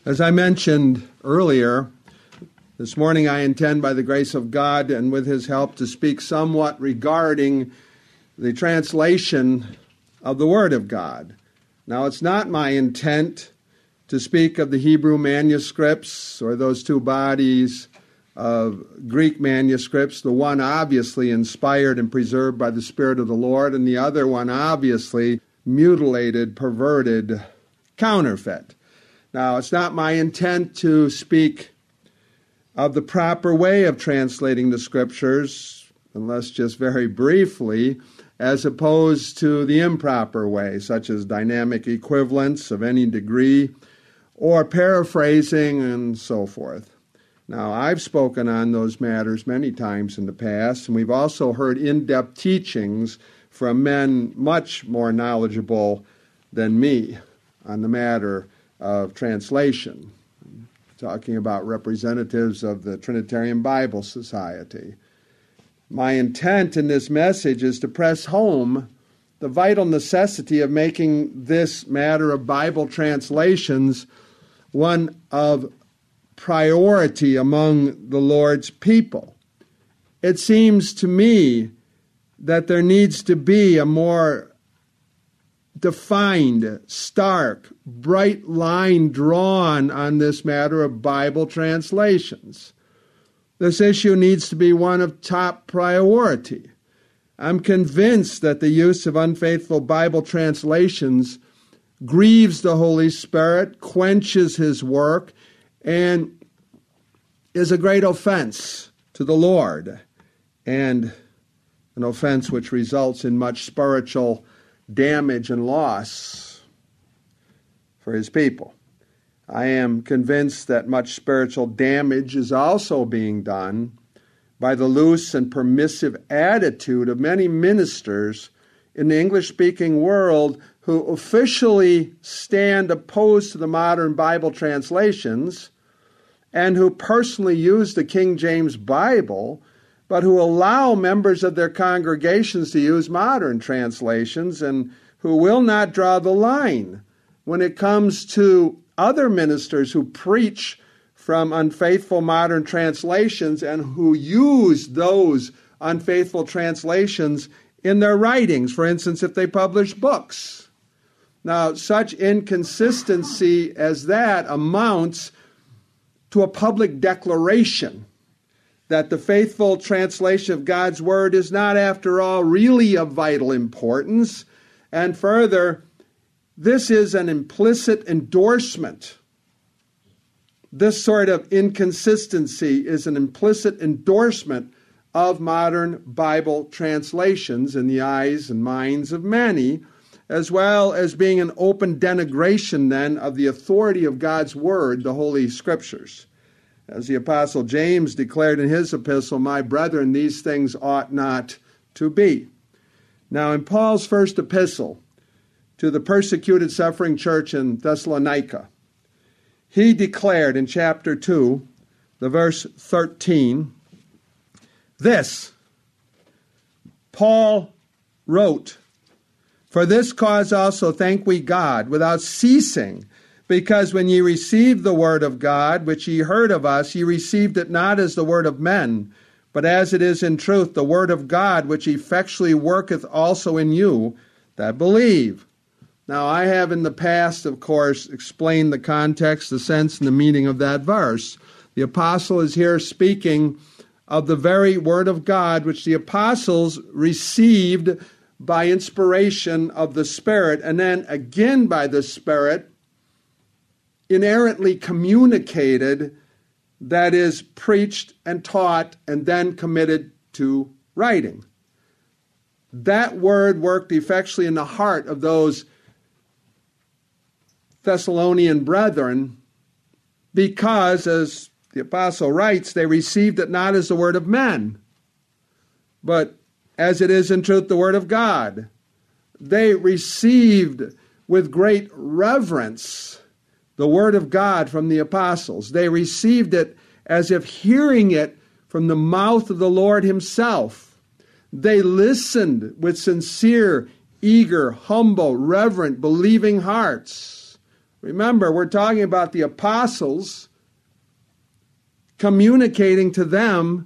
As I mentioned earlier, this morning I intend, by the grace of God and with His help, to speak somewhat regarding the translation of the Word of God. Now, it's not my intent to speak of the Hebrew manuscripts or those two bodies of Greek manuscripts, the one obviously inspired and preserved by the Spirit of the Lord, and the other one obviously mutilated, perverted, counterfeit. Now, it's not my intent to speak of the proper way of translating the Scriptures, unless just very briefly, as opposed to the improper way, such as dynamic equivalence of any degree, or paraphrasing, and so forth. Now, I've spoken on those matters many times in the past, and we've also heard in-depth teachings from men much more knowledgeable than me on the matter of translation, talking about representatives of the Trinitarian Bible Society. My intent in this message is to press home the vital necessity of making this matter of Bible translations one of priority among the Lord's people. It seems to me that there needs to be a more defined, stark, bright line drawn on this matter of Bible translations. This issue needs to be one of top priority. I'm convinced that the use of unfaithful Bible translations grieves the Holy Spirit, quenches His work, and is a great offense to the Lord, and an offense which results in much spiritual damage and loss for His people. I am convinced that much spiritual damage is also being done by the loose and permissive attitude of many ministers in the English-speaking world who officially stand opposed to the modern Bible translations and who personally use the King James Bible, but who allow members of their congregations to use modern translations and who will not draw the line when it comes to other ministers who preach from unfaithful modern translations and who use those unfaithful translations in their writings, for instance, if they publish books. Now, such inconsistency as that amounts to a public declaration that the faithful translation of God's Word is not, after all, really of vital importance. And further, this is an implicit endorsement. This sort of inconsistency is an implicit endorsement of modern Bible translations in the eyes and minds of many, as well as being an open denigration then of the authority of God's Word, the Holy Scriptures. As the Apostle James declared in his epistle, "My brethren, these things ought not to be." Now, in Paul's first epistle to the persecuted, suffering church in Thessalonica, he declared in chapter 2, the verse 13, this, Paul wrote, "For this cause also thank we God without ceasing, because when ye received the word of God, which ye heard of us, ye received it not as the word of men, but as it is in truth the word of God, which effectually worketh also in you that believe." Now, I have in the past, of course, explained the context, the sense, and the meaning of that verse. The apostle is here speaking of the very word of God, which the apostles received by inspiration of the Spirit, and then again by the Spirit, inerrantly communicated, that is, preached and taught and then committed to writing. That word worked effectually in the heart of those Thessalonian brethren because, as the apostle writes, they received it not as the word of men, but as it is in truth the word of God. They received with great reverence the word of God from the apostles. They received it as if hearing it from the mouth of the Lord himself. They listened with sincere, eager, humble, reverent, believing hearts. Remember, we're talking about the apostles communicating to them,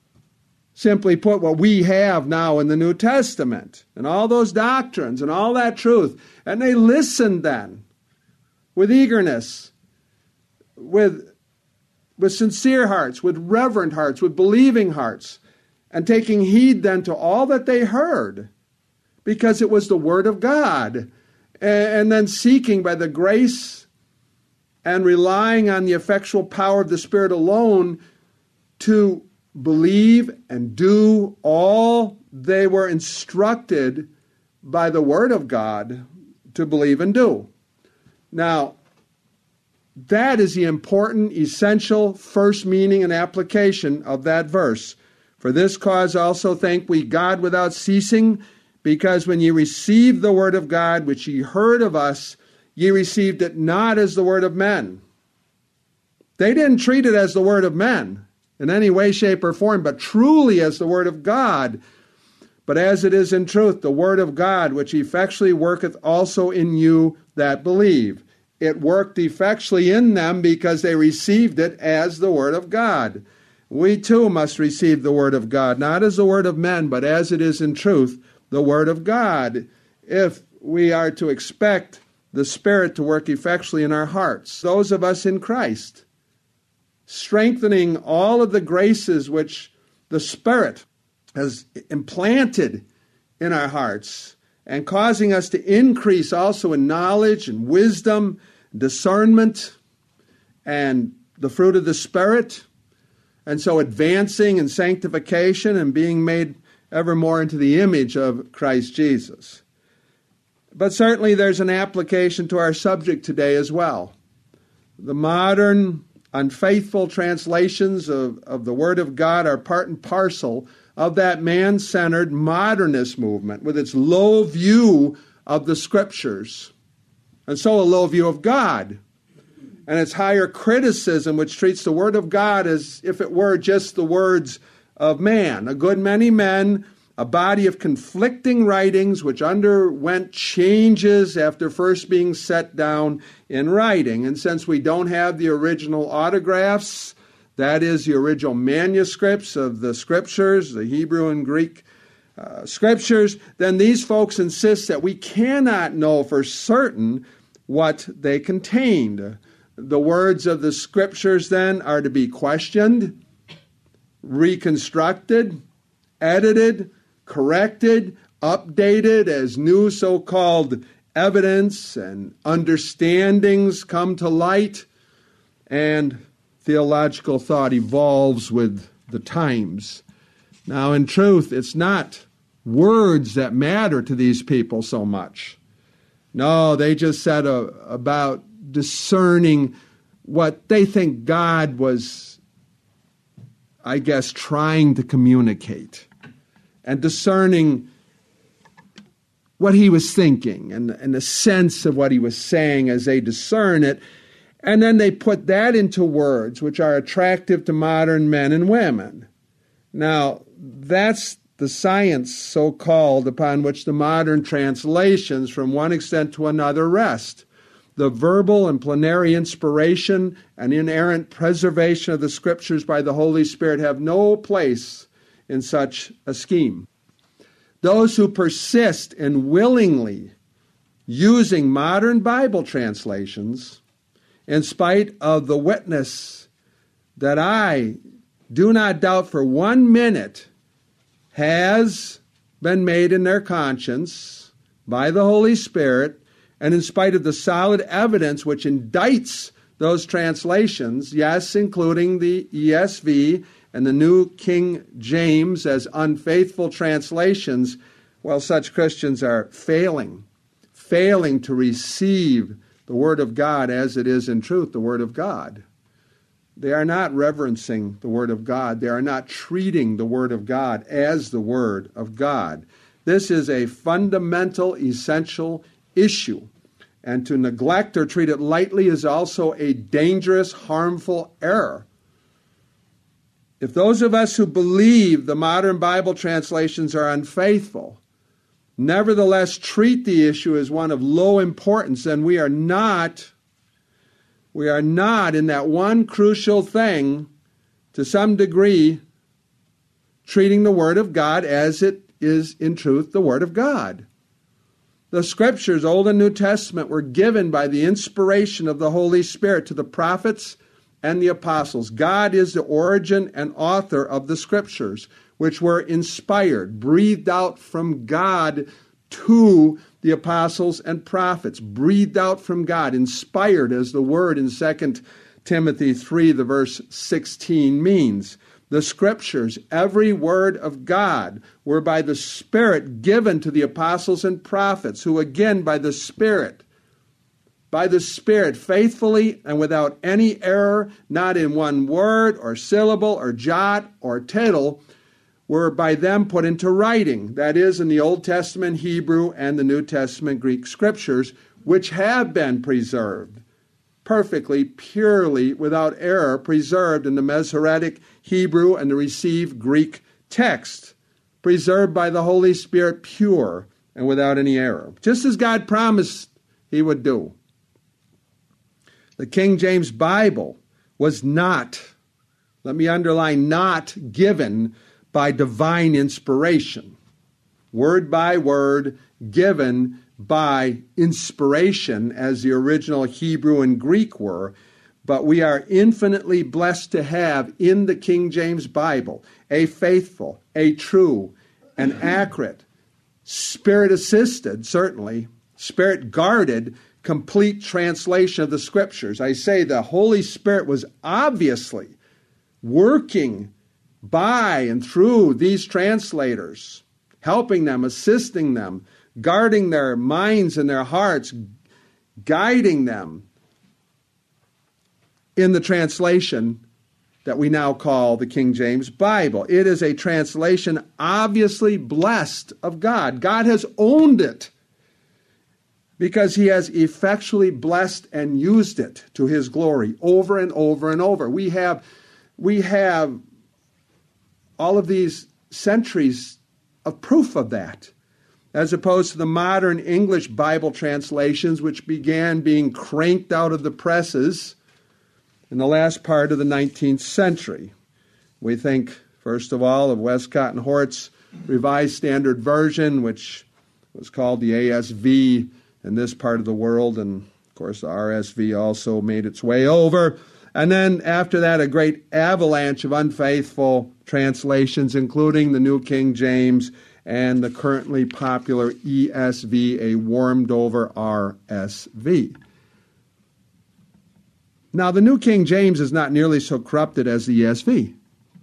simply put, what we have now in the New Testament, and all those doctrines and all that truth. And they listened then with eagerness, with sincere hearts, with reverent hearts, with believing hearts, and taking heed then to all that they heard, because it was the Word of God. And then seeking by the grace and relying on the effectual power of the Spirit alone to believe and do all they were instructed by the Word of God to believe and do. Now, that is the important, essential first meaning and application of that verse. For this cause also thank we God without ceasing, because when ye received the word of God, which ye heard of us, ye received it not as the word of men. They didn't treat it as the word of men in any way, shape, or form, but truly as the word of God. But as it is in truth, the word of God, which effectually worketh also in you that believe. It worked effectually in them because they received it as the word of God. We too must receive the word of God, not as the word of men, but as it is in truth, the Word of God, if we are to expect the Spirit to work effectually in our hearts. Those of us in Christ, strengthening all of the graces which the Spirit has implanted in our hearts, and causing us to increase also in knowledge and wisdom, discernment, and the fruit of the Spirit, and so advancing in sanctification and being made ever more into the image of Christ Jesus. But certainly there's an application to our subject today as well. The modern, unfaithful translations of the Word of God are part and parcel of that man-centered modernist movement with its low view of the Scriptures, and so a low view of God, and its higher criticism, which treats the Word of God as if it were just the words of man. A good many men, a body of conflicting writings which underwent changes after first being set down in writing. And since we don't have the original autographs, that is the original manuscripts of the Scriptures, the Hebrew and Greek Scriptures, then these folks insist that we cannot know for certain what they contained. The words of the Scriptures then are to be questioned, reconstructed, edited, corrected, updated as new so-called evidence and understandings come to light, and theological thought evolves with the times. Now, in truth, it's not words that matter to these people so much. No, they just said about discerning what they think God was, I guess, trying to communicate, and discerning what he was thinking and the sense of what he was saying as they discern it. And then they put that into words which are attractive to modern men and women. Now, that's the science, so-called, upon which the modern translations from one extent to another rest. The verbal and plenary inspiration and inerrant preservation of the Scriptures by the Holy Spirit have no place in such a scheme. Those who persist in willingly using modern Bible translations, in spite of the witness that I do not doubt for 1 minute has been made in their conscience by the Holy Spirit, and in spite of the solid evidence which indicts those translations, yes, including the ESV and the New King James as unfaithful translations, well, such Christians are failing to receive the Word of God as it is in truth, the Word of God. They are not reverencing the Word of God. They are not treating the Word of God as the Word of God. This is a fundamental, essential issue. And to neglect or treat it lightly is also a dangerous, harmful error. If those of us who believe the modern Bible translations are unfaithful, nevertheless treat the issue as one of low importance, then we are not we are not in that one crucial thing, to some degree, treating the Word of God as it is in truth the Word of God. The Scriptures, Old and New Testament, were given by the inspiration of the Holy Spirit to the prophets and the apostles. God is the origin and author of the Scriptures, which were inspired, breathed out from God to the apostles and prophets, breathed out from God, inspired, as the word in 2 Timothy 3, the verse 16 means. The Scriptures, every word of God, were by the Spirit given to the apostles and prophets, who again by the Spirit, faithfully and without any error, not in one word or syllable or jot or tittle, were by them put into writing. That is, in the Old Testament Hebrew and the New Testament Greek Scriptures, which have been preserved. Perfectly, purely, without error, preserved in the Masoretic Hebrew and the received Greek text, preserved by the Holy Spirit, pure and without any error, just as God promised He would do. The King James Bible was not, let me underline, not given by divine inspiration, word by word, given by inspiration, as the original Hebrew and Greek were, but we are infinitely blessed to have in the King James Bible a faithful, a true, an accurate, Spirit-assisted, certainly, Spirit-guarded, complete translation of the Scriptures. I say the Holy Spirit was obviously working by and through these translators, helping them, assisting them, guarding their minds and their hearts, guiding them in the translation that we now call the King James Bible. It is a translation obviously blessed of God. God has owned it because He has effectually blessed and used it to His glory over and over and over. We have all of these centuries of proof of that, as opposed to the modern English Bible translations, which began being cranked out of the presses in the last part of the 19th century. We think, first of all, of Westcott and Hort's Revised Standard Version, which was called the ASV in this part of the world, and of course the RSV also made its way over. And then after that, a great avalanche of unfaithful translations, including the New King James and the currently popular ESV, a warmed-over RSV. Now, the New King James is not nearly so corrupted as the ESV,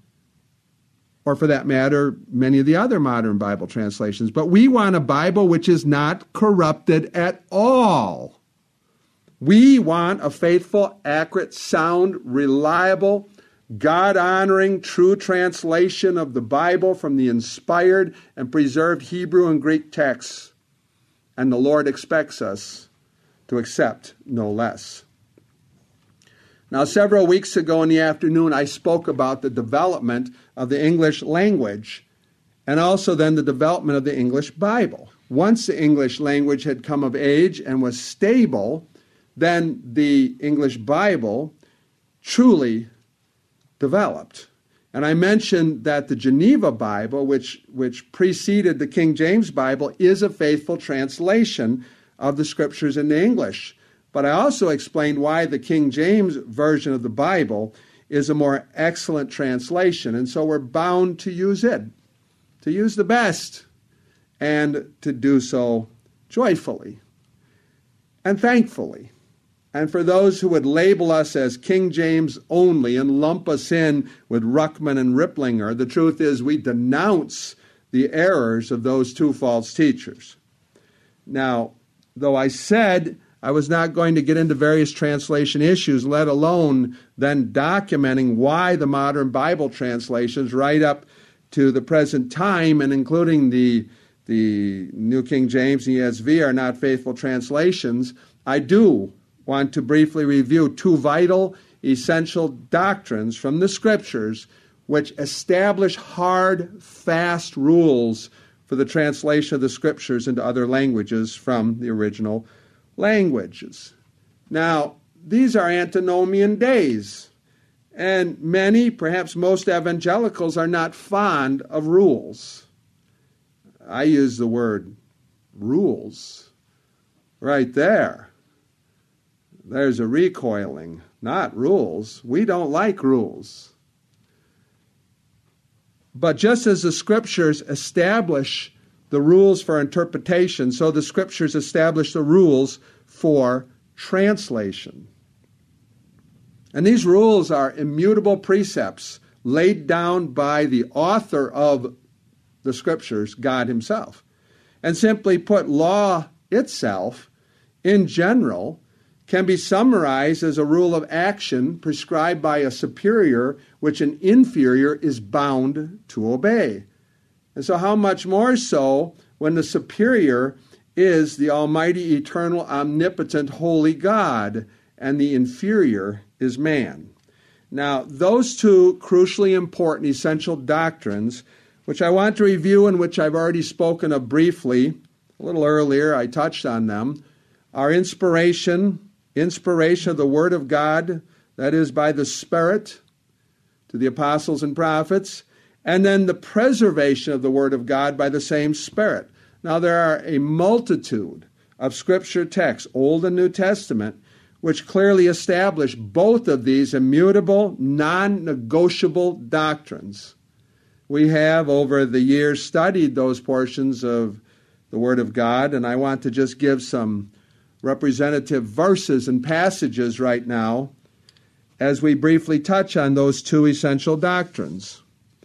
or for that matter, many of the other modern Bible translations. But we want a Bible which is not corrupted at all. We want a faithful, accurate, sound, reliable, God-honoring, true translation of the Bible from the inspired and preserved Hebrew and Greek texts. And the Lord expects us to accept no less. Now, several weeks ago in the afternoon, I spoke about the development of the English language and also then the development of the English Bible. Once the English language had come of age and was stable, then the English Bible truly developed. And I mentioned that the Geneva Bible, which preceded the King James Bible, is a faithful translation of the Scriptures into English. But I also explained why the King James version of the Bible is a more excellent translation. And so we're bound to use it, to use the best, and to do so joyfully and thankfully. And for those who would label us as King James only and lump us in with Ruckman and Ripplinger, the truth is we denounce the errors of those two false teachers. Now, though I said I was not going to get into various translation issues, let alone then documenting why the modern Bible translations right up to the present time, and including the New King James and ESV, are not faithful translations, I do want to briefly review two vital, essential doctrines from the Scriptures which establish hard, fast rules for the translation of the Scriptures into other languages from the original languages. Now, these are antinomian days. And many, perhaps most evangelicals are not fond of rules. I use the word rules right there. There's a recoiling, not rules. We don't like rules. But just as the Scriptures establish the rules for interpretation, so the Scriptures establish the rules for translation. And these rules are immutable precepts laid down by the author of the Scriptures, God Himself. And simply put, law itself, in general, can be summarized as a rule of action prescribed by a superior which an inferior is bound to obey. And so how much more so when the superior is the almighty, eternal, omnipotent, holy God, and the inferior is man. Now, those two crucially important essential doctrines, which I want to review and which I've already spoken of briefly, a little earlier, I touched on them, are inspiration of the Word of God, that is by the Spirit, to the apostles and prophets, and then the preservation of the Word of God by the same Spirit. Now, there are a multitude of Scripture texts, Old and New Testament, which clearly establish both of these immutable, non-negotiable doctrines. We have, over the years, studied those portions of the Word of God, and I want to just give some representative verses and passages right now as we briefly touch on those two essential doctrines.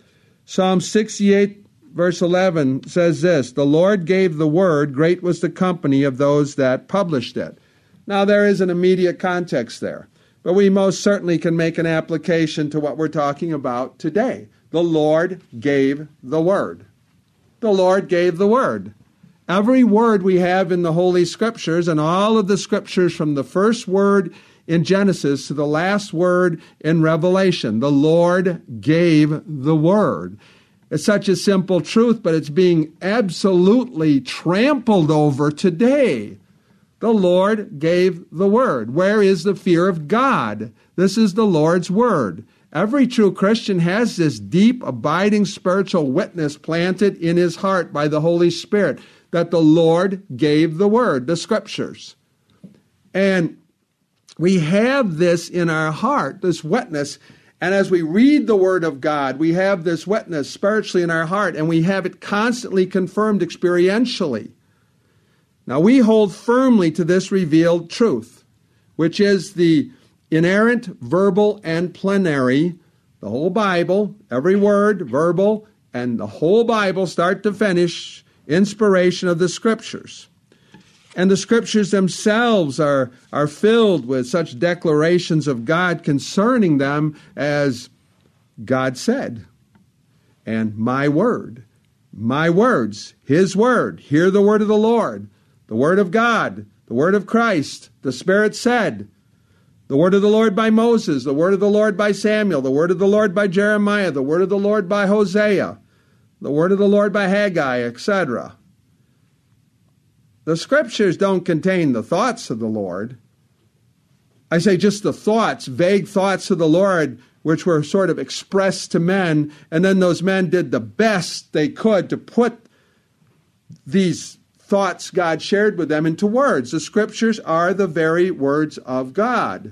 Psalm 68, verse 11 says this, "The Lord gave the word, great was the company of those that published it." Now, there is an immediate context there, but we most certainly can make an application to what we're talking about today. The Lord gave the word. The Lord gave the word. Every word we have in the Holy Scriptures, and all of the Scriptures from the first word in Genesis to the last word in Revelation, the Lord gave the word. It's such a simple truth, but it's being absolutely trampled over today. The Lord gave the word. Where is the fear of God? This is the Lord's word. Every true Christian has this deep, abiding spiritual witness planted in his heart by the Holy Spirit that the Lord gave the word, the Scriptures. And we have this in our heart, this witness, and as we read the Word of God, we have this witness spiritually in our heart, and we have it constantly confirmed experientially. Now, we hold firmly to this revealed truth, which is the inerrant, verbal, and plenary, the whole Bible, every word, verbal, and the whole Bible, start to finish, inspiration of the Scriptures. And the Scriptures themselves are filled with such declarations of God concerning them as God said, and my word, my words, His word, hear the word of the Lord, the word of God, the word of Christ, the Spirit said, the word of the Lord by Moses, the word of the Lord by Samuel, the word of the Lord by Jeremiah, the word of the Lord by Hosea, the word of the Lord by Haggai, etc. The Scriptures don't contain the thoughts of the Lord. I say just the thoughts, vague thoughts of the Lord, which were sort of expressed to men, and then those men did the best they could to put these thoughts God shared with them into words. The Scriptures are the very words of God.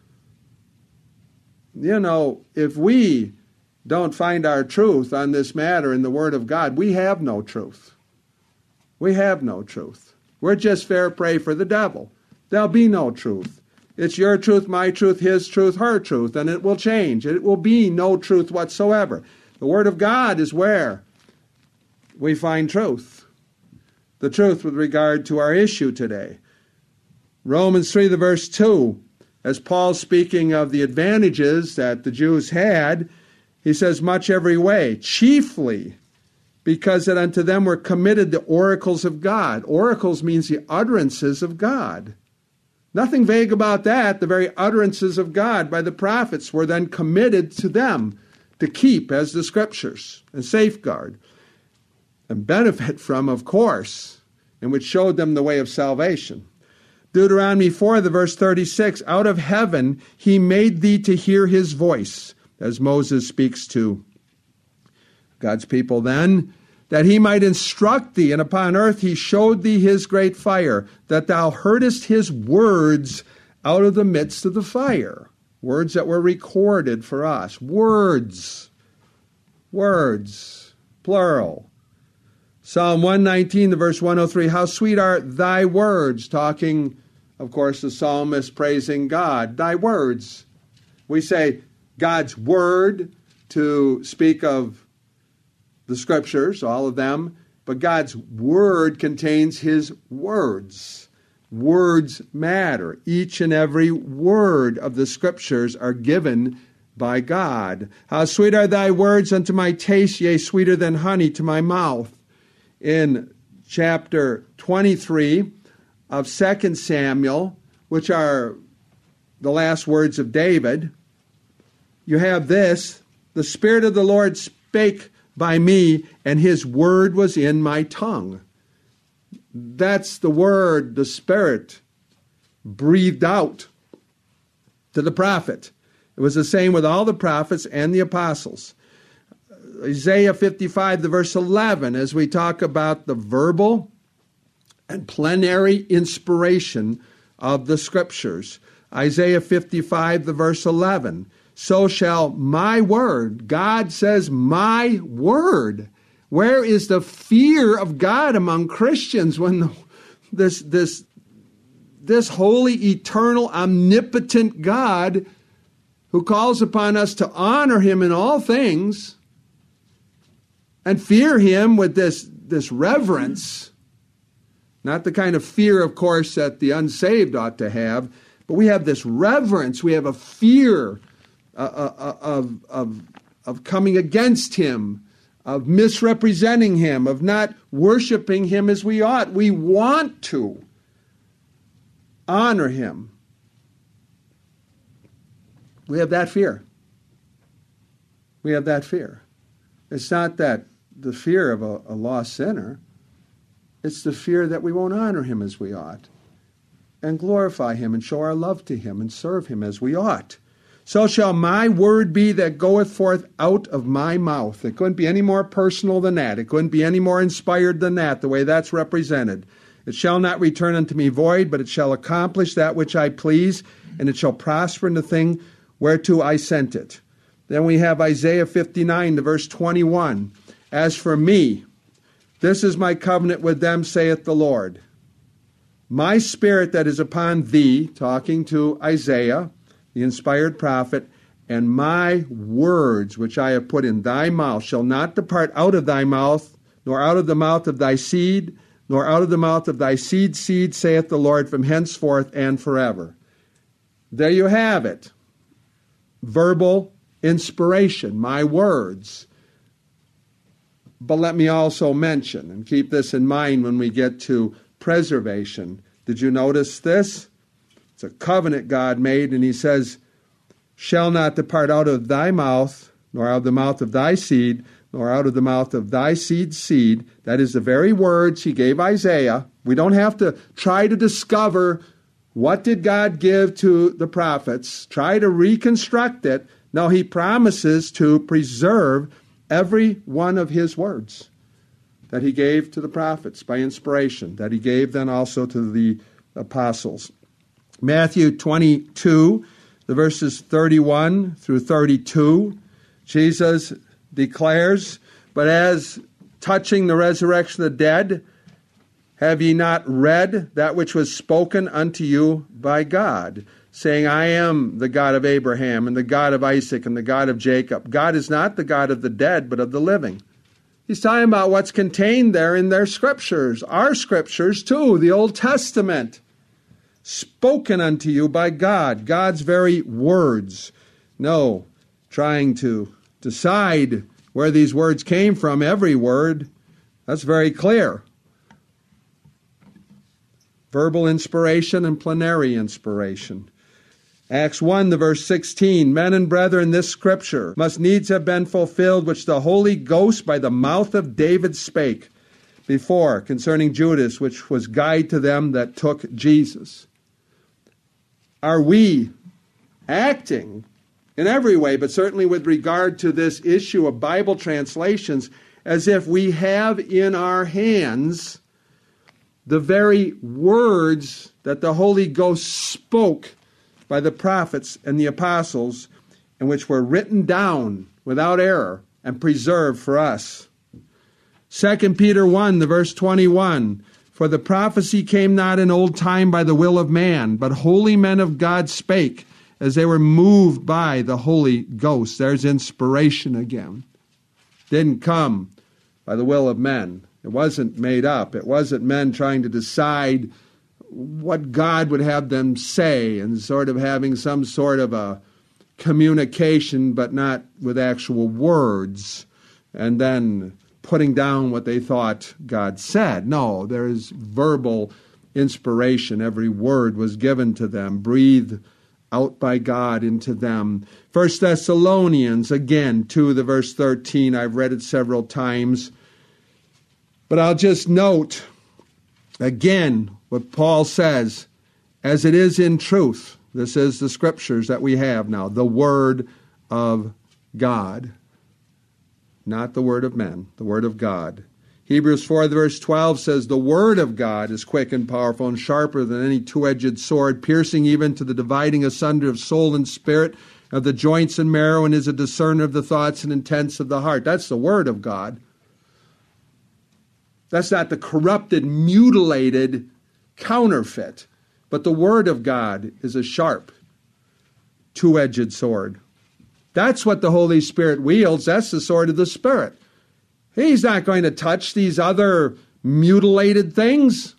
You know, if we don't find our truth on this matter in the Word of God, we have no truth. We have no truth. We're just fair prey for the devil. There'll be no truth. It's your truth, my truth, his truth, her truth, and it will change. It will be no truth whatsoever. The Word of God is where we find truth. The truth with regard to our issue today. Romans 3, the verse 2, as Paul's speaking of the advantages that the Jews had, he says, much every way, chiefly because that unto them were committed the oracles of God. Oracles means the utterances of God. Nothing vague about that. The very utterances of God by the prophets were then committed to them to keep as the Scriptures and safeguard and benefit from, of course, and which showed them the way of salvation. Deuteronomy 4, the verse 36, out of heaven he made thee to hear his voice, as Moses speaks to God's people then, that he might instruct thee, and upon earth he showed thee his great fire, that thou heardest his words out of the midst of the fire. Words that were recorded for us. Words, plural. Psalm 119, the verse 103, how sweet are thy words, talking, of course, the psalmist praising God. Thy words. We say God's word to speak of the scriptures, all of them, but God's word contains his words. Words matter. Each and every word of the scriptures are given by God. How sweet are thy words unto my taste, yea, sweeter than honey to my mouth. In chapter 23 of 2 Samuel, which are the last words of David, you have this, the Spirit of the Lord spake by me, and his word was in my tongue. That's the word the Spirit breathed out to the prophet. It was the same with all the prophets and the apostles. Isaiah 55, the verse 11, as we talk about the verbal and plenary inspiration of the scriptures. Isaiah 55, the verse 11, so shall my word, God says my word. Where is the fear of God among Christians when this holy, eternal, omnipotent God who calls upon us to honor him in all things and fear him with this reverence, not the kind of fear, of course, that the unsaved ought to have, but we have this reverence, we have a fear of coming against him, of misrepresenting him, of not worshiping him as we ought. We want to honor him. We have that fear. We have that fear. It's not that the fear of a lost sinner. It's the fear that we won't honor him as we ought and glorify him and show our love to him and serve him as we ought. So shall my word be that goeth forth out of my mouth. It couldn't be any more personal than that. It couldn't be any more inspired than that, the way that's represented. It shall not return unto me void, but it shall accomplish that which I please, and it shall prosper in the thing whereto I sent it. Then we have Isaiah 59, the verse 21. As for me, this is my covenant with them, saith the Lord. My spirit that is upon thee, talking to Isaiah, the inspired prophet, and my words which I have put in thy mouth shall not depart out of thy mouth, nor out of the mouth of thy seed, nor out of the mouth of thy seed, saith the Lord, from henceforth and forever. There you have it. Verbal inspiration, my words. But let me also mention, and keep this in mind when we get to preservation. Did you notice this? It's a covenant God made, and he says, shall not depart out of thy mouth, nor out of the mouth of thy seed, nor out of the mouth of thy seed's seed. That is the very words he gave Isaiah. We don't have to try to discover what did God give to the prophets, try to reconstruct it. No, he promises to preserve every one of his words that he gave to the prophets by inspiration, that he gave then also to the apostles. Matthew 22, the verses 31 through 32, Jesus declares, but as touching the resurrection of the dead, have ye not read that which was spoken unto you by God, saying, I am the God of Abraham and the God of Isaac and the God of Jacob. God is not the God of the dead, but of the living. He's talking about what's contained there in their scriptures, our scriptures too, the Old Testament, spoken unto you by God, God's very words. No, trying to decide where these words came from, every word, that's very clear. Verbal inspiration and plenary inspiration. Acts 1, the verse 16, men and brethren, this scripture must needs have been fulfilled, which the Holy Ghost by the mouth of David spake before concerning Judas, which was guide to them that took Jesus. are we acting in every way, but certainly with regard to this issue of Bible translations, as if we have in our hands the very words that the Holy Ghost spoke by the prophets and the apostles, and which were written down without error and preserved for us. 2 Peter 1, the verse 21, for the prophecy came not in old time by the will of man, but holy men of God spake, as they were moved by the Holy Ghost. There's inspiration again. Didn't come by the will of men. It wasn't made up. It wasn't men trying to decide what God would have them say and sort of having some sort of a communication, but not with actual words, and then putting down what they thought God said. No, there is verbal inspiration. Every word was given to them, breathed out by God into them. 1 Thessalonians, again, 2, the verse 13. I've read it several times. But I'll just note, again, what Paul says, as it is in truth. This is the scriptures that we have now, the Word of God. Not the word of men, the Word of God. Hebrews 4, verse 12 says, the Word of God is quick and powerful and sharper than any two-edged sword, piercing even to the dividing asunder of soul and spirit, of the joints and marrow, and is a discerner of the thoughts and intents of the heart. That's the Word of God. That's not the corrupted, mutilated counterfeit. But the Word of God is a sharp, two-edged sword. That's what the Holy Spirit wields. That's the sword of the Spirit. He's not going to touch these other mutilated things.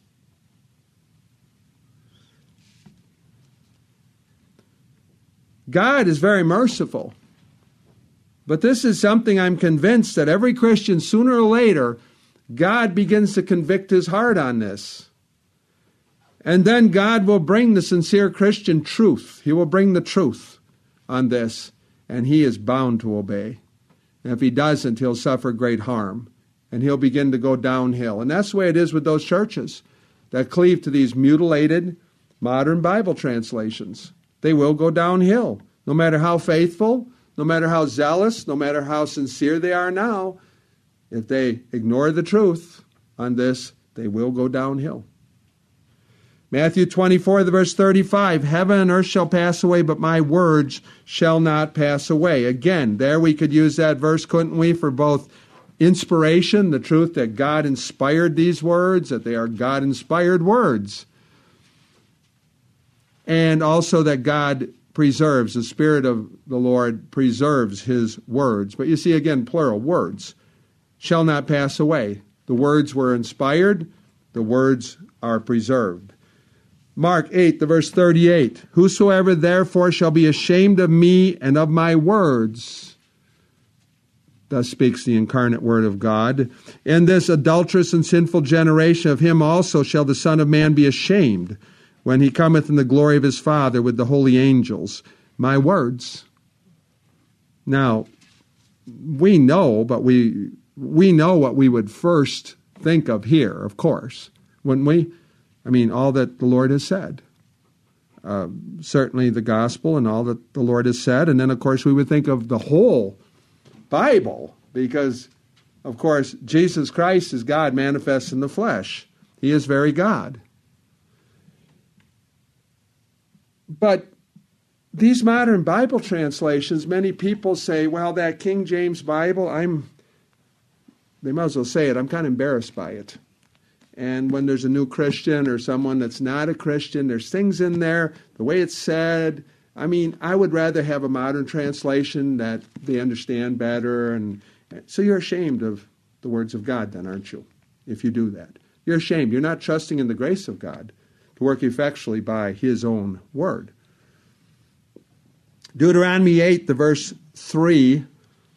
God is very merciful. But this is something I'm convinced that every Christian, sooner or later, God begins to convict his heart on this. And then God will bring the sincere Christian truth. He will bring the truth on this, and he is bound to obey. And if he doesn't, he'll suffer great harm, and he'll begin to go downhill. And that's the way it is with those churches that cleave to these mutilated modern Bible translations. They will go downhill, no matter how faithful, no matter how zealous, no matter how sincere they are now. If they ignore the truth on this, they will go downhill. Matthew 24, the verse 35, heaven and earth shall pass away, but my words shall not pass away. Again, there we could use that verse, couldn't we, for both inspiration, the truth that God inspired these words, that they are God-inspired words, and also that God preserves, the Spirit of the Lord preserves his words. But you see, again, plural, words shall not pass away. The words were inspired, the words are preserved. Mark 8, the verse 38, whosoever therefore shall be ashamed of me and of my words, thus speaks the incarnate word of God, in this adulterous and sinful generation, of him also shall the Son of Man be ashamed, when he cometh in the glory of his Father with the holy angels. My words. Now, we know, but we know what we would first think of here, of course, wouldn't we? I mean, all that the Lord has said. Certainly the gospel and all that the Lord has said. And then, of course, we would think of the whole Bible because, of course, Jesus Christ is God manifest in the flesh. He is very God. But these modern Bible translations, many people say, well, that King James Bible, they might as well say it, I'm kind of embarrassed by it. And when there's a new Christian or someone that's not a Christian, there's things in there, the way it's said. I mean, I would rather have a modern translation that they understand better. And so you're ashamed of the words of God then, aren't you? If you do that. You're ashamed. You're not trusting in the grace of God to work effectually by his own word. Deuteronomy 8, the verse 3,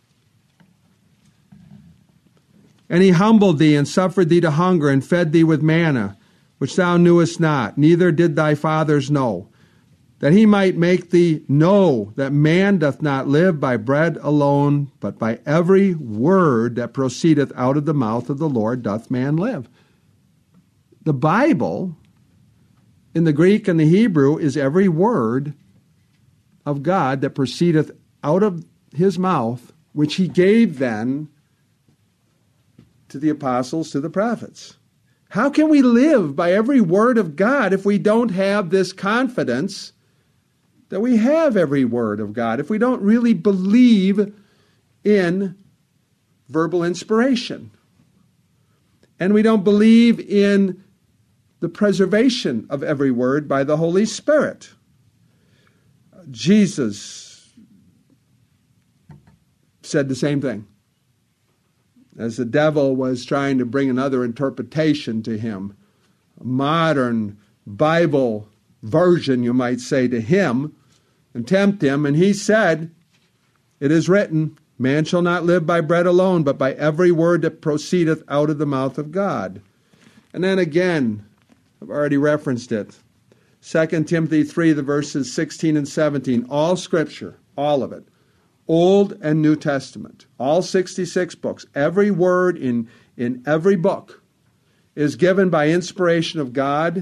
and he humbled thee, and suffered thee to hunger, and fed thee with manna, which thou knewest not, neither did thy fathers know, that he might make thee know that man doth not live by bread alone, but by every word that proceedeth out of the mouth of the Lord doth man live. The Bible in the Greek and the Hebrew is every word of God that proceedeth out of his mouth, which he gave then to the apostles, to the prophets. How can we live by every word of God if we don't have this confidence that we have every word of God, if we don't really believe in verbal inspiration, and we don't believe in the preservation of every word by the Holy Spirit? Jesus said the same thing. As the devil was trying to bring another interpretation to him, a modern Bible version, you might say, to him, and tempt him, and he said, "It is written, man shall not live by bread alone, but by every word that proceedeth out of the mouth of God." And then again, I've already referenced it, 2 Timothy 3, the verses 16 and 17, all Scripture, all of it, Old and New Testament, all 66 books, every word in every book is given by inspiration of God,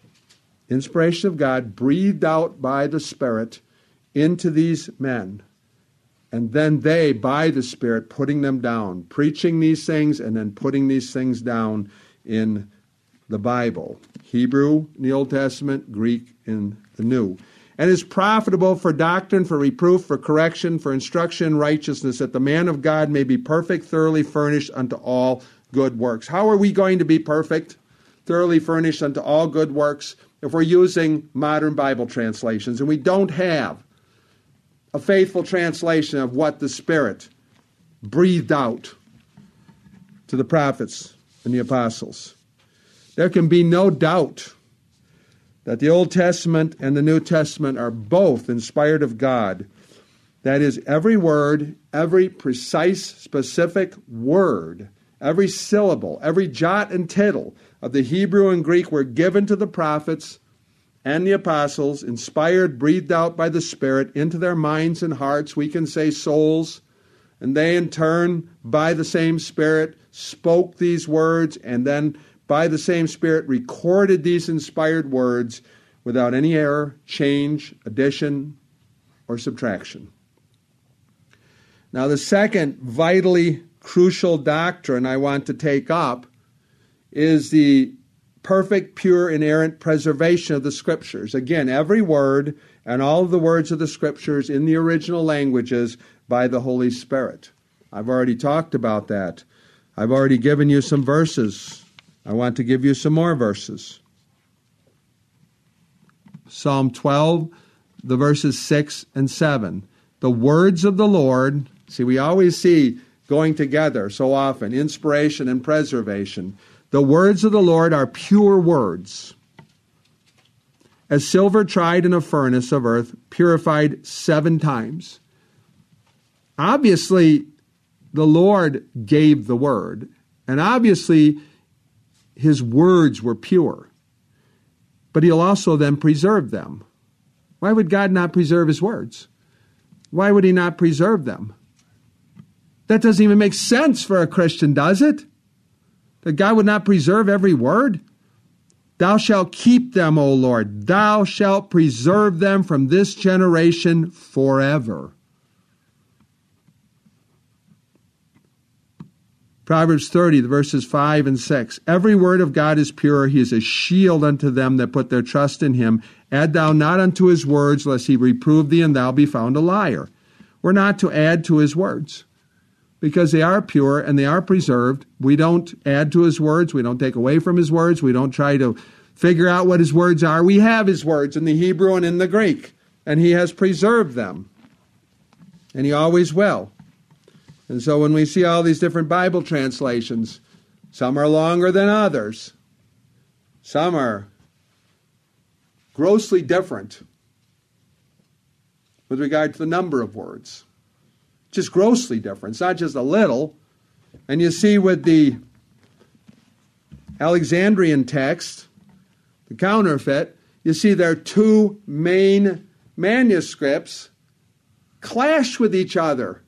breathed out by the Spirit into these men. And then they, by the Spirit, putting them down, preaching these things and then putting these things down in the Bible. Hebrew in the Old Testament, Greek in the New. And is profitable for doctrine, for reproof, for correction, for instruction in righteousness, that the man of God may be perfect, thoroughly furnished unto all good works. How are we going to be perfect, thoroughly furnished unto all good works, if we're using modern Bible translations and we don't have a faithful translation of what the Spirit breathed out to the prophets and the apostles? There can be no doubt that the Old Testament and the New Testament are both inspired of God. That is, every word, every precise, specific word, every syllable, every jot and tittle of the Hebrew and Greek were given to the prophets and the apostles, inspired, breathed out by the Spirit into their minds and hearts, we can say souls, and they in turn, by the same Spirit, spoke these words, and then by the same Spirit recorded these inspired words without any error, change, addition, or subtraction. Now, the second vitally crucial doctrine I want to take up is the perfect, pure, inerrant preservation of the Scriptures. Again, every word and all of the words of the Scriptures in the original languages by the Holy Spirit. I've already talked about that. I've already given you some verses. I want to give you some more verses. Psalm 12, the verses 6 and 7. The words of the Lord, see, we always see going together so often, inspiration and preservation. The words of the Lord are pure words, as silver tried in a furnace of earth, purified 7 times. Obviously, the Lord gave the word, and obviously, his words were pure. But he'll also then preserve them. Why would God not preserve his words? Why would he not preserve them? That doesn't even make sense for a Christian, does it? That God would not preserve every word? Thou shalt keep them, O Lord. Thou shalt preserve them from this generation forever. Proverbs 30, the verses 5 and 6. Every word of God is pure. He is a shield unto them that put their trust in him. Add thou not unto his words, lest he reprove thee, and thou be found a liar. We're not to add to his words, because they are pure and they are preserved. We don't add to his words. We don't take away from his words. We don't try to figure out what his words are. We have his words in the Hebrew and in the Greek, and he has preserved them, and he always will. And so when we see all these different Bible translations, some are longer than others. Some are grossly different with regard to the number of words. Just grossly different. It's not just a little. And you see with the Alexandrian text, the counterfeit, you see their 2 main manuscripts clash with each other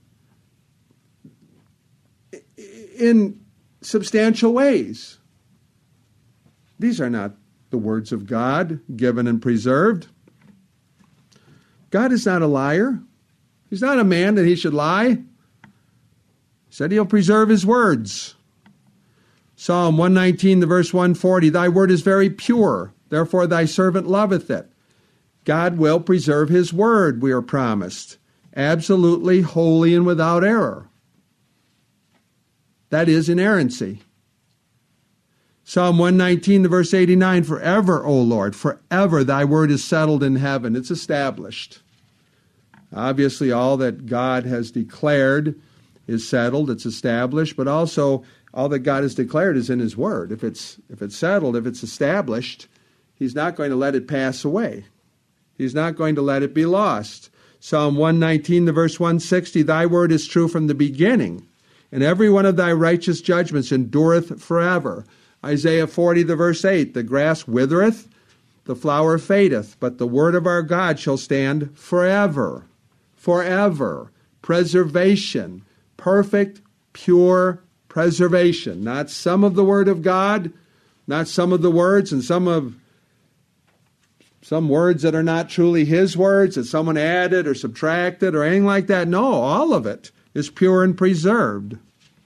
in substantial ways. These are not the words of God, given and preserved. God is not a liar. He's not a man that he should lie. He said he'll preserve his words. Psalm 119, the verse 140, thy word is very pure, therefore thy servant loveth it. God will preserve his word, we are promised. Absolutely holy and without error. That is inerrancy. Psalm 119, the verse 89, forever, O Lord, forever thy word is settled in heaven. It's established. Obviously, all that God has declared is settled, it's established, but also all that God has declared is in his word. If it's settled, if it's established, he's not going to let it pass away. He's not going to let it be lost. Psalm 119, the verse 160, thy word is true from the beginning, and every one of thy righteous judgments endureth forever. Isaiah 40, the verse 8, the grass withereth, the flower fadeth, but the word of our God shall stand forever. Forever. Preservation. Perfect, pure preservation. Not some of the word of God, not some of the words, and some words that are not truly his words, that someone added or subtracted or anything like that. No, all of it is pure and preserved.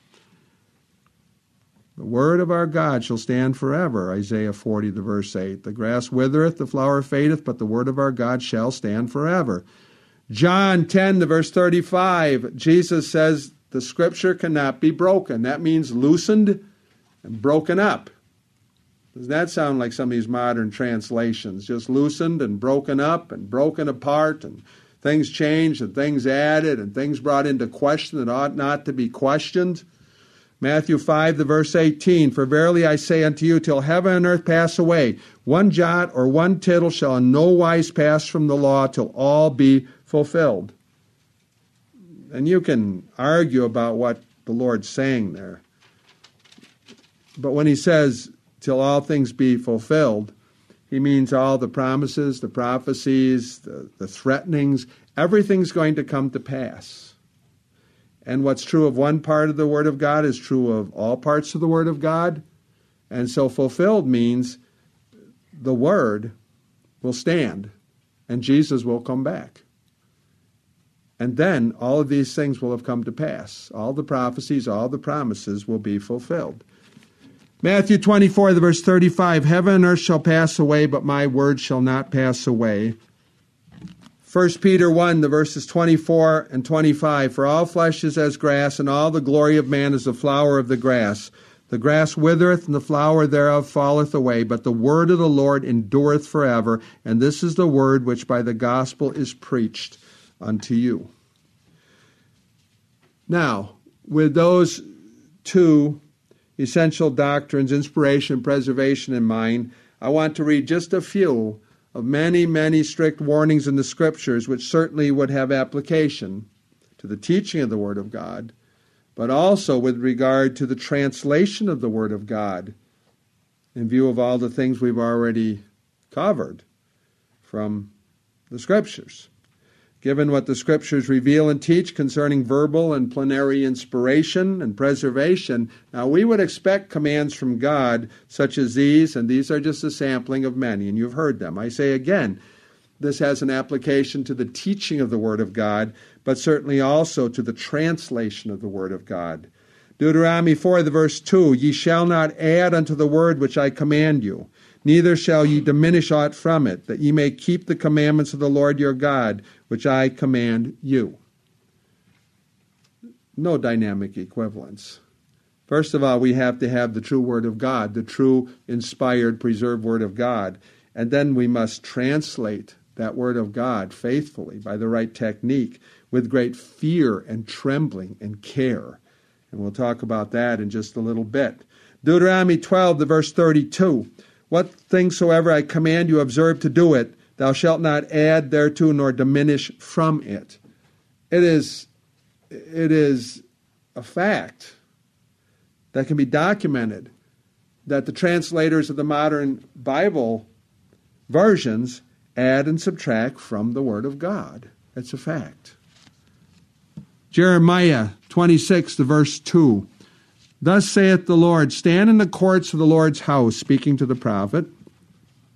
The word of our God shall stand forever, Isaiah 40, the verse 8. The grass withereth, the flower fadeth, but the word of our God shall stand forever. John 10, the verse 35, Jesus says the scripture cannot be broken. That means loosened and broken up. Does that sound like some of these modern translations? Just loosened and broken up and broken apart, and things changed and things added and things brought into question that ought not to be questioned. Matthew 5, the verse 18, for verily I say unto you, till heaven and earth pass away, one jot or one tittle shall in no wise pass from the law till all be fulfilled. And you can argue about what the Lord's saying there. But when he says, till all things be fulfilled, he means all the promises, the prophecies, the threatenings, everything's going to come to pass. And what's true of one part of the Word of God is true of all parts of the Word of God. And so fulfilled means the Word will stand and Jesus will come back. And then all of these things will have come to pass. All the prophecies, all the promises will be fulfilled. Matthew 24, the verse 35, heaven and earth shall pass away, but my word shall not pass away. 1 Peter 1, the verses 24 and 25, for all flesh is as grass, and all the glory of man is the flower of the grass. The grass withereth, and the flower thereof falleth away, but the word of the Lord endureth forever, and this is the word which by the gospel is preached unto you. Now, with those two essential doctrines, inspiration and preservation in mind, I want to read just a few of many, many strict warnings in the Scriptures, which certainly would have application to the teaching of the Word of God, but also with regard to the translation of the Word of God, in view of all the things we've already covered from the Scriptures. Given what the Scriptures reveal and teach concerning verbal and plenary inspiration and preservation, now we would expect commands from God such as these, and these are just a sampling of many, and you've heard them. I say again, this has an application to the teaching of the Word of God, but certainly also to the translation of the Word of God. Deuteronomy 4, the verse 2, ye shall not add unto the word which I command you, neither shall ye diminish aught from it, that ye may keep the commandments of the Lord your God, which I command you. No dynamic equivalence. First of all, we have to have the true Word of God, the true, inspired, preserved Word of God. And then we must translate that Word of God faithfully, by the right technique, with great fear and trembling and care. And we'll talk about that in just a little bit. Deuteronomy 12, the verse 32. What things soever I command you, observe to do it. Thou shalt not add thereto nor diminish from it. It is a fact that can be documented that the translators of the modern Bible versions add and subtract from the Word of God. It's a fact. Jeremiah 26, the verse 2. Thus saith the Lord, stand in the courts of the Lord's house, speaking to the prophet,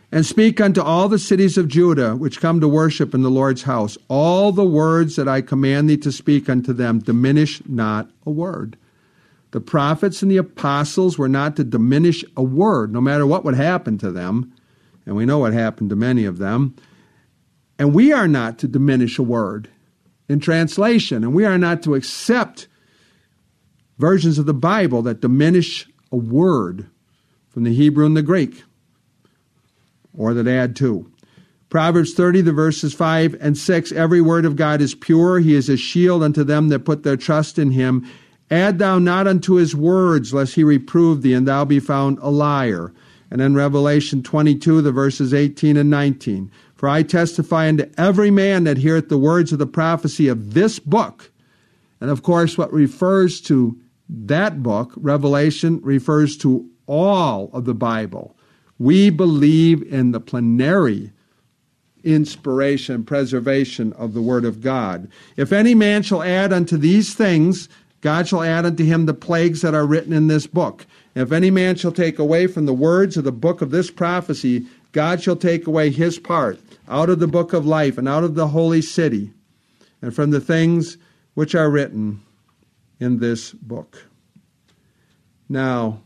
And speak unto all the cities of Judah, which come to worship in the Lord's house, all the words that I command thee to speak unto them, diminish not a word. The prophets and the apostles were not to diminish a word, no matter what would happen to them. And we know what happened to many of them. And we are not to diminish a word in translation. And we are not to accept versions of the Bible that diminish a word from the Hebrew and the Greek, or that add to. Proverbs 30, the verses 5 and 6, every word of God is pure. He is a shield unto them that put their trust in him. Add thou not unto his words, lest he reprove thee, and thou be found a liar. And then Revelation 22, the verses 18 and 19. For I testify unto every man that heareth the words of the prophecy of this book. And of course, what refers to that book, Revelation, refers to all of the Bible. We believe in the plenary inspiration, preservation of the Word of God. If any man shall add unto these things, God shall add unto him the plagues that are written in this book. If any man shall take away from the words of the book of this prophecy, God shall take away his part out of the book of life and out of the holy city, and from the things which are written in this book. Now,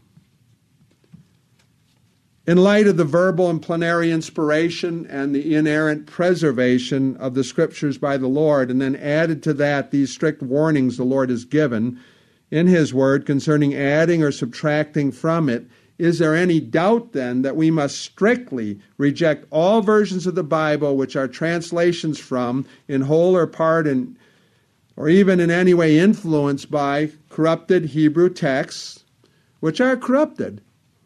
in light of the verbal and plenary inspiration and the inerrant preservation of the Scriptures by the Lord, and then added to that these strict warnings the Lord has given in His Word concerning adding or subtracting from it, is there any doubt then that we must strictly reject all versions of the Bible which are translations from, in whole or part, or even in any way influenced by corrupted Hebrew texts, which are corrupted,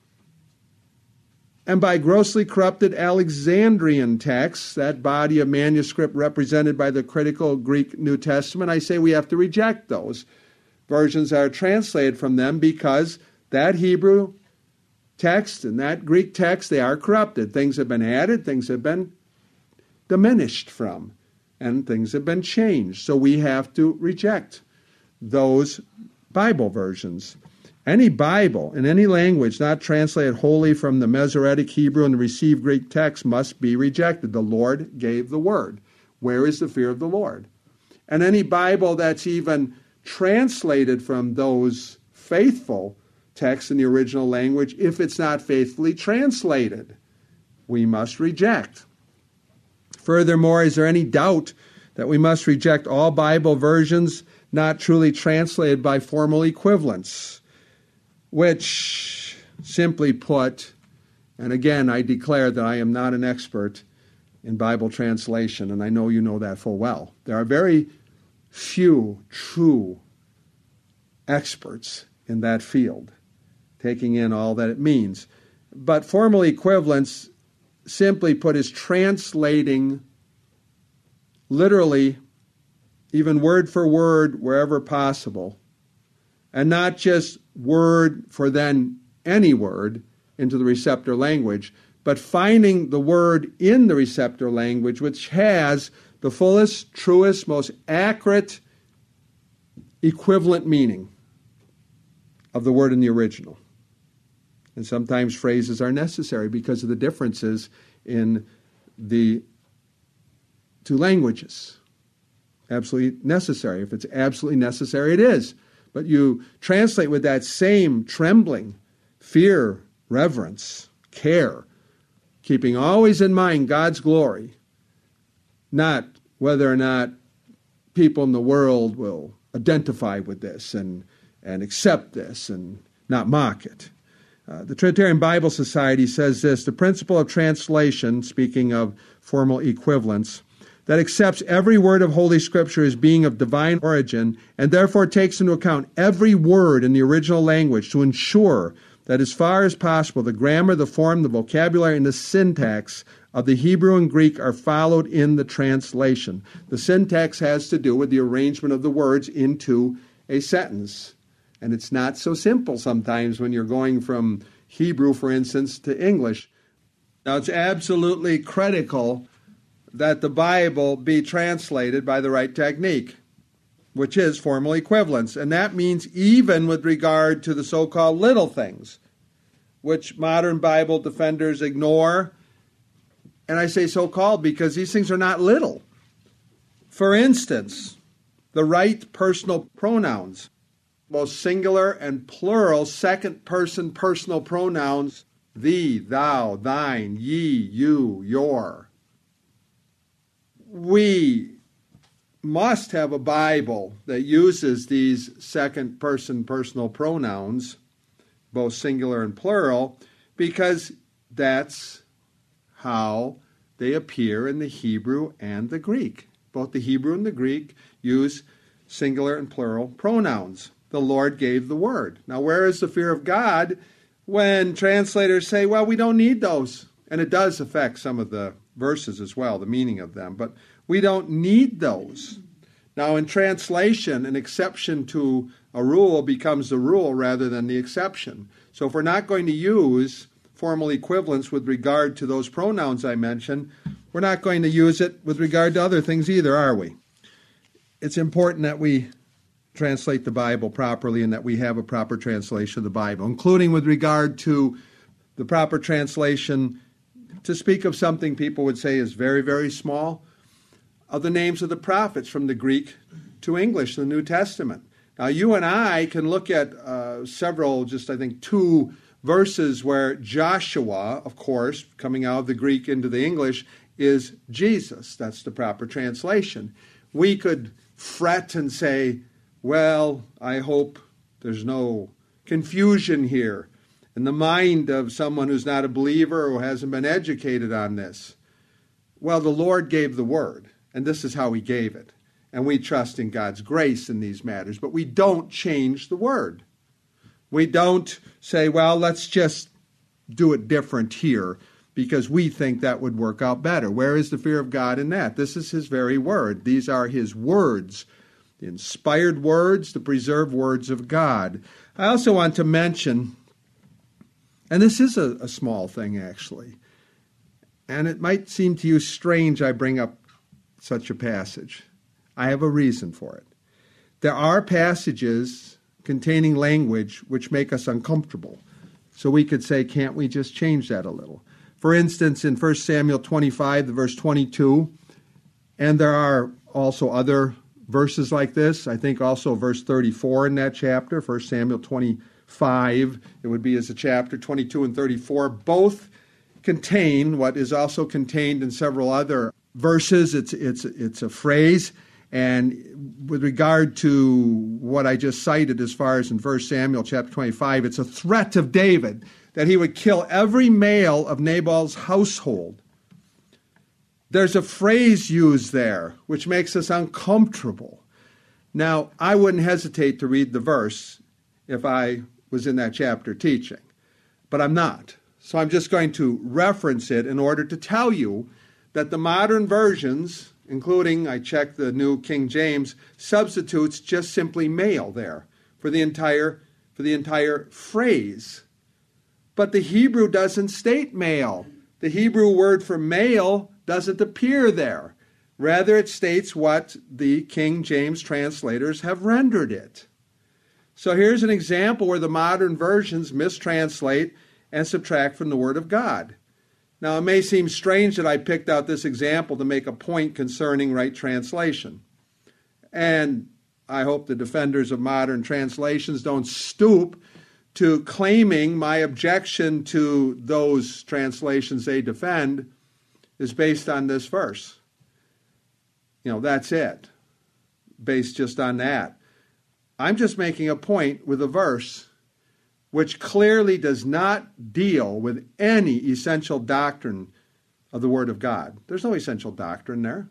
and by grossly corrupted Alexandrian texts, that body of manuscript represented by the critical Greek New Testament? I say we have to reject those versions that are translated from them, because that Hebrew text and that Greek text, they are corrupted. Things have been added, things have been diminished from, and things have been changed. So we have to reject those Bible versions. Any Bible in any language not translated wholly from the Masoretic Hebrew and the received Greek text must be rejected. The Lord gave the word. Where is the fear of the Lord? And any Bible that's even translated from those faithful texts in the original language, if it's not faithfully translated, we must reject. Furthermore, is there any doubt that we must reject all Bible versions not truly translated by formal equivalents, which, simply put, and again, I declare that I am not an expert in Bible translation, and I know you know that full well. There are very few true experts in that field, taking in all that it means. But formal equivalence, simply put, is translating literally, even word for word, wherever possible, and not just word for then any word into the receptor language, but finding the word in the receptor language which has the fullest, truest, most accurate, equivalent meaning of the word in the original. And sometimes phrases are necessary because of the differences in the two languages. Absolutely necessary. If it's absolutely necessary, it is. But you translate with that same trembling, fear, reverence, care, keeping always in mind God's glory, not whether or not people in the world will identify with this and accept this and not mock it. The Trinitarian Bible Society says this: the principle of translation, speaking of formal equivalence, that accepts every word of Holy Scripture as being of divine origin and therefore takes into account every word in the original language to ensure that as far as possible the grammar, the form, the vocabulary, and the syntax of the Hebrew and Greek are followed in the translation. The syntax has to do with the arrangement of the words into a sentence. And it's not so simple sometimes when you're going from Hebrew, for instance, to English. Now, it's absolutely critical that the Bible be translated by the right technique, which is formal equivalence. And that means even with regard to the so-called little things, which modern Bible defenders ignore And I say so-called because these things are not little. For instance, the right personal pronouns, both singular and plural, second-person personal pronouns, thee, thou, thine, ye, you, your. We must have a Bible that uses these second-person personal pronouns, both singular and plural, because that's how they appear in the Hebrew and the Greek. Both the Hebrew and the Greek use singular and plural pronouns. The Lord gave the word. Now, where is the fear of God when translators say, well, we don't need those? And it does affect some of the verses as well, the meaning of them, but we don't need those. Now, in translation, an exception to a rule becomes the rule rather than the exception. So if we're not going to use formal equivalence with regard to those pronouns I mentioned, we're not going to use it with regard to other things either, are we? It's important that we translate the Bible properly and that we have a proper translation of the Bible, including with regard to the proper translation, to speak of something people would say is very, very small, of the names of the prophets from the Greek to English in the New Testament. Now, you and I can look at several, just I think 2 verses where Joshua, of course, coming out of the Greek into the English, is Jesus. That's the proper translation. We could fret and say, well, I hope there's no confusion here in the mind of someone who's not a believer or hasn't been educated on this. Well, the Lord gave the word, and this is how he gave it. And we trust in God's grace in these matters, but we don't change the word. We don't say, well, let's just do it different here because we think that would work out better. Where is the fear of God in that? This is his very word. These are his words, the inspired words, the preserved words of God. I also want to mention, and this is a small thing actually, and it might seem to you strange I bring up such a passage. I have a reason for it. There are passages containing language which make us uncomfortable. So we could say, can't we just change that a little? For instance, in 1 Samuel 25, the verse 22, and there are also other verses like this. I think also verse 34 in that chapter, 1 Samuel 25, it would be as a chapter, 22 and 34, both contain what is also contained in several other verses. It's a phrase. And with regard to what I just cited as far as in 1 Samuel chapter 25, it's a threat of David that he would kill every male of Nabal's household. There's a phrase used there which makes us uncomfortable. Now, I wouldn't hesitate to read the verse if I was in that chapter teaching, but I'm not. So I'm just going to reference it in order to tell you that the modern versions, including, I checked the New King James, substitutes just simply male there for the entire phrase. But the Hebrew doesn't state male. The Hebrew word for male doesn't appear there. Rather, it states what the King James translators have rendered it. So here's an example where the modern versions mistranslate and subtract from the Word of God. Now, it may seem strange that I picked out this example to make a point concerning right translation. And I hope the defenders of modern translations don't stoop to claiming my objection to those translations they defend is based on this verse. That's it. Based just on that. I'm just making a point with a verse which clearly does not deal with any essential doctrine of the Word of God. There's no essential doctrine there.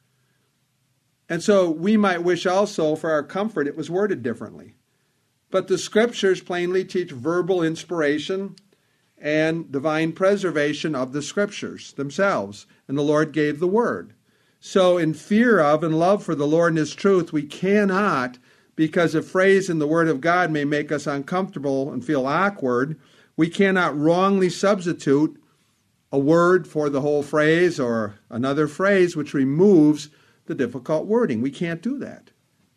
And so we might wish also, for our comfort, it was worded differently. But the Scriptures plainly teach verbal inspiration and divine preservation of the Scriptures themselves. And the Lord gave the Word. So in fear of and love for the Lord and His truth, we cannot, because a phrase in the Word of God may make us uncomfortable and feel awkward, we cannot wrongly substitute a word for the whole phrase or another phrase which removes the difficult wording. We can't do that.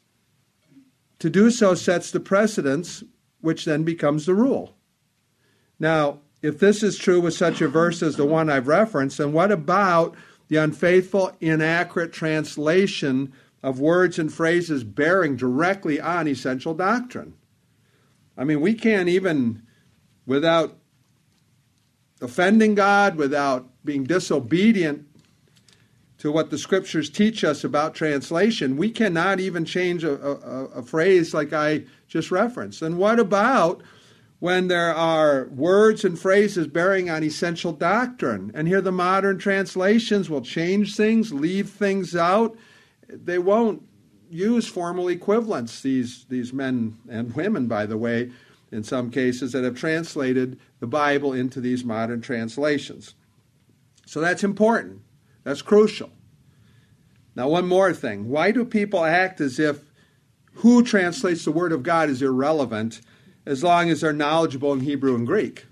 To do so sets the precedence, which then becomes the rule. Now, if this is true with such a verse as the one I've referenced, then what about the unfaithful, inaccurate translation of words and phrases bearing directly on essential doctrine? I mean, we can't even, without offending God, without being disobedient to what the Scriptures teach us about translation, we cannot even change a phrase like I just referenced. And what about when there are words and phrases bearing on essential doctrine? And here the modern translations will change things, leave things out. They won't use formal equivalents, these men and women, by the way, in some cases, that have translated the Bible into these modern translations. So that's important. That's crucial. Now, one more thing. Why do people act as if who translates the Word of God is irrelevant as long as they're knowledgeable in Hebrew and Greek?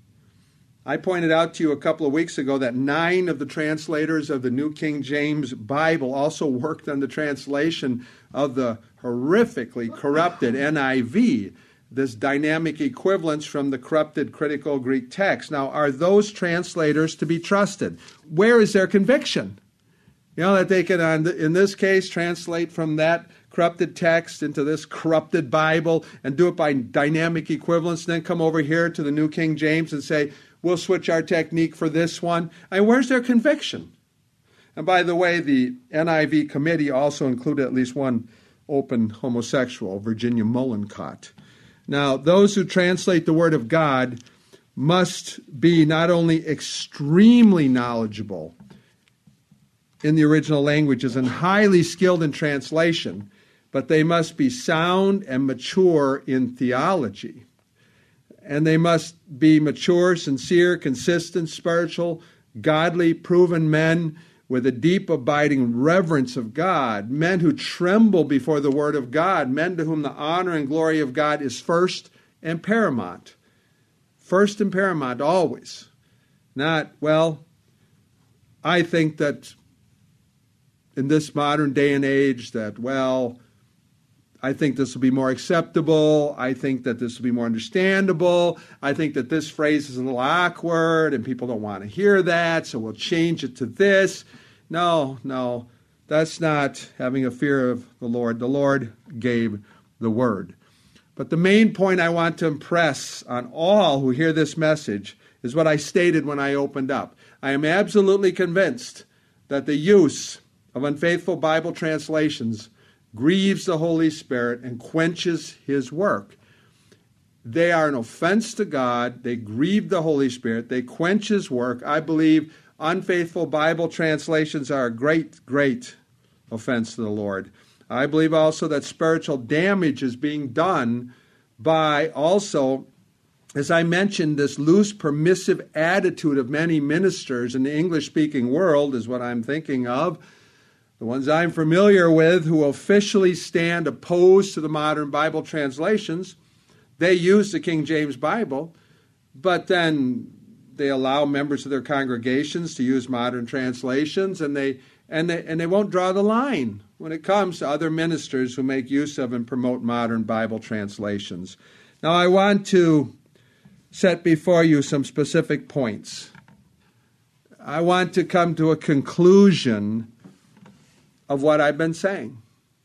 I pointed out to you a couple of weeks ago that 9 of the translators of the New King James Bible also worked on the translation of the horrifically corrupted NIV, this dynamic equivalence from the corrupted critical Greek text. Now, are those translators to be trusted? Where is their conviction? You know, that they can, in this case, translate from that corrupted text into this corrupted Bible and do it by dynamic equivalence, and then come over here to the New King James and say, we'll switch our technique for this one. I mean, where's their conviction? And by the way, the NIV committee also included at least one open homosexual, Virginia Mollenkott. Now, those who translate the Word of God must be not only extremely knowledgeable in the original languages and highly skilled in translation, but they must be sound and mature in theology. And they must be mature, sincere, consistent, spiritual, godly, proven men with a deep, abiding reverence of God, men who tremble before the Word of God, men to whom the honor and glory of God is first and paramount. First and paramount, always. Not, well, I think that in this modern day and age that, well, I think this will be more acceptable. I think that this will be more understandable. I think that this phrase is a little awkward and people don't want to hear that, so we'll change it to this. No, that's not having a fear of the Lord. The Lord gave the word. But the main point I want to impress on all who hear this message is what I stated when I opened up. I am absolutely convinced that the use of unfaithful Bible translations grieves the Holy Spirit and quenches His work. They are an offense to God. They grieve the Holy Spirit. They quench His work. I believe unfaithful Bible translations are a great, great offense to the Lord. I believe also that spiritual damage is being done by also, as I mentioned, this loose, permissive attitude of many ministers in the English-speaking world is what I'm thinking of. The ones I'm familiar with who officially stand opposed to the modern Bible translations, they use the King James Bible, but then they allow members of their congregations to use modern translations, and they won't draw the line when it comes to other ministers who make use of and promote modern Bible translations. Now, I want to set before you some specific points. I want to come to a conclusion of what I've been saying.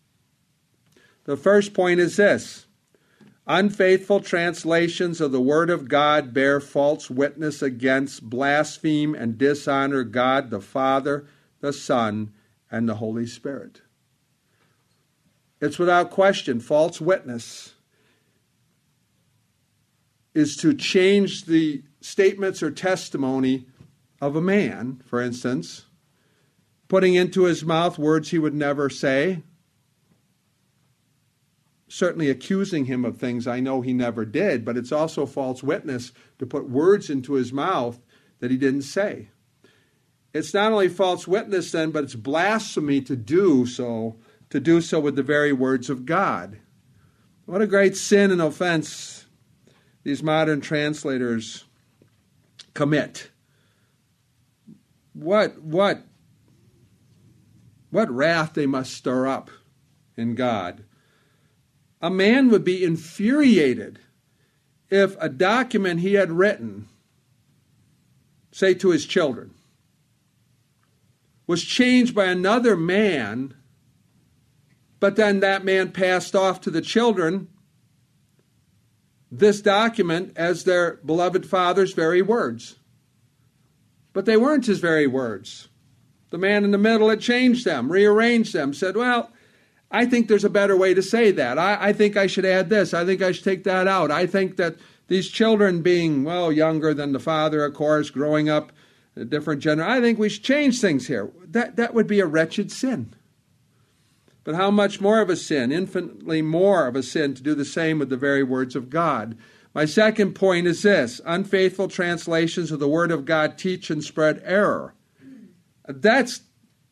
The first point is this: unfaithful translations of the Word of God bear false witness against, blaspheme, and dishonor God the Father, the Son, and the Holy Spirit. It's without question, false witness is to change the statements or testimony of a man, for instance, putting into his mouth words he would never say, certainly accusing him of things I know he never did, but it's also false witness to put words into his mouth that he didn't say. It's not only false witness then, but it's blasphemy to do so with the very words of God. What a great sin and offense these modern translators commit. What wrath they must stir up in God. A man would be infuriated if a document he had written say to his children, was changed by another man, but then that man passed off to the children this document as their beloved father's very words. But they weren't his very words. The man in the middle had changed them, rearranged them, said, well, I think there's a better way to say that. I think I should add this. I think I should take that out. I think that these children being, well, younger than the father, of course, growing up a different generation, I think we should change things here. That would be a wretched sin. But how much more of a sin, infinitely more of a sin, to do the same with the very words of God. My second point is this: unfaithful translations of the Word of God teach and spread error. That's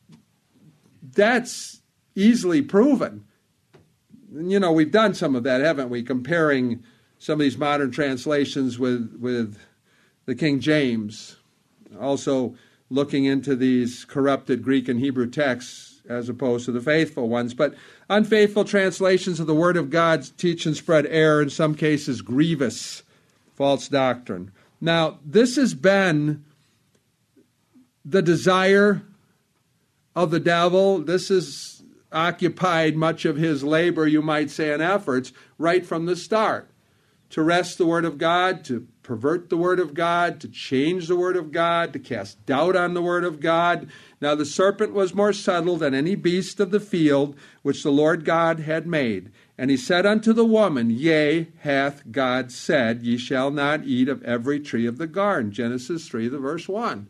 easily proven. You know, we've done some of that, haven't we? Comparing some of these modern translations with the King James. Also looking into these corrupted Greek and Hebrew texts as opposed to the faithful ones. But unfaithful translations of the Word of God teach and spread error, in some cases grievous false doctrine. Now, this has been the desire of the devil. This has occupied much of his labor, you might say, and efforts right from the start. To wrest the Word of God, to pervert the Word of God, to change the Word of God, to cast doubt on the Word of God. Now the serpent was more subtle than any beast of the field which the Lord God had made. And he said unto the woman, Yea, hath God said, Ye shall not eat of every tree of the garden. Genesis 3, the verse 1.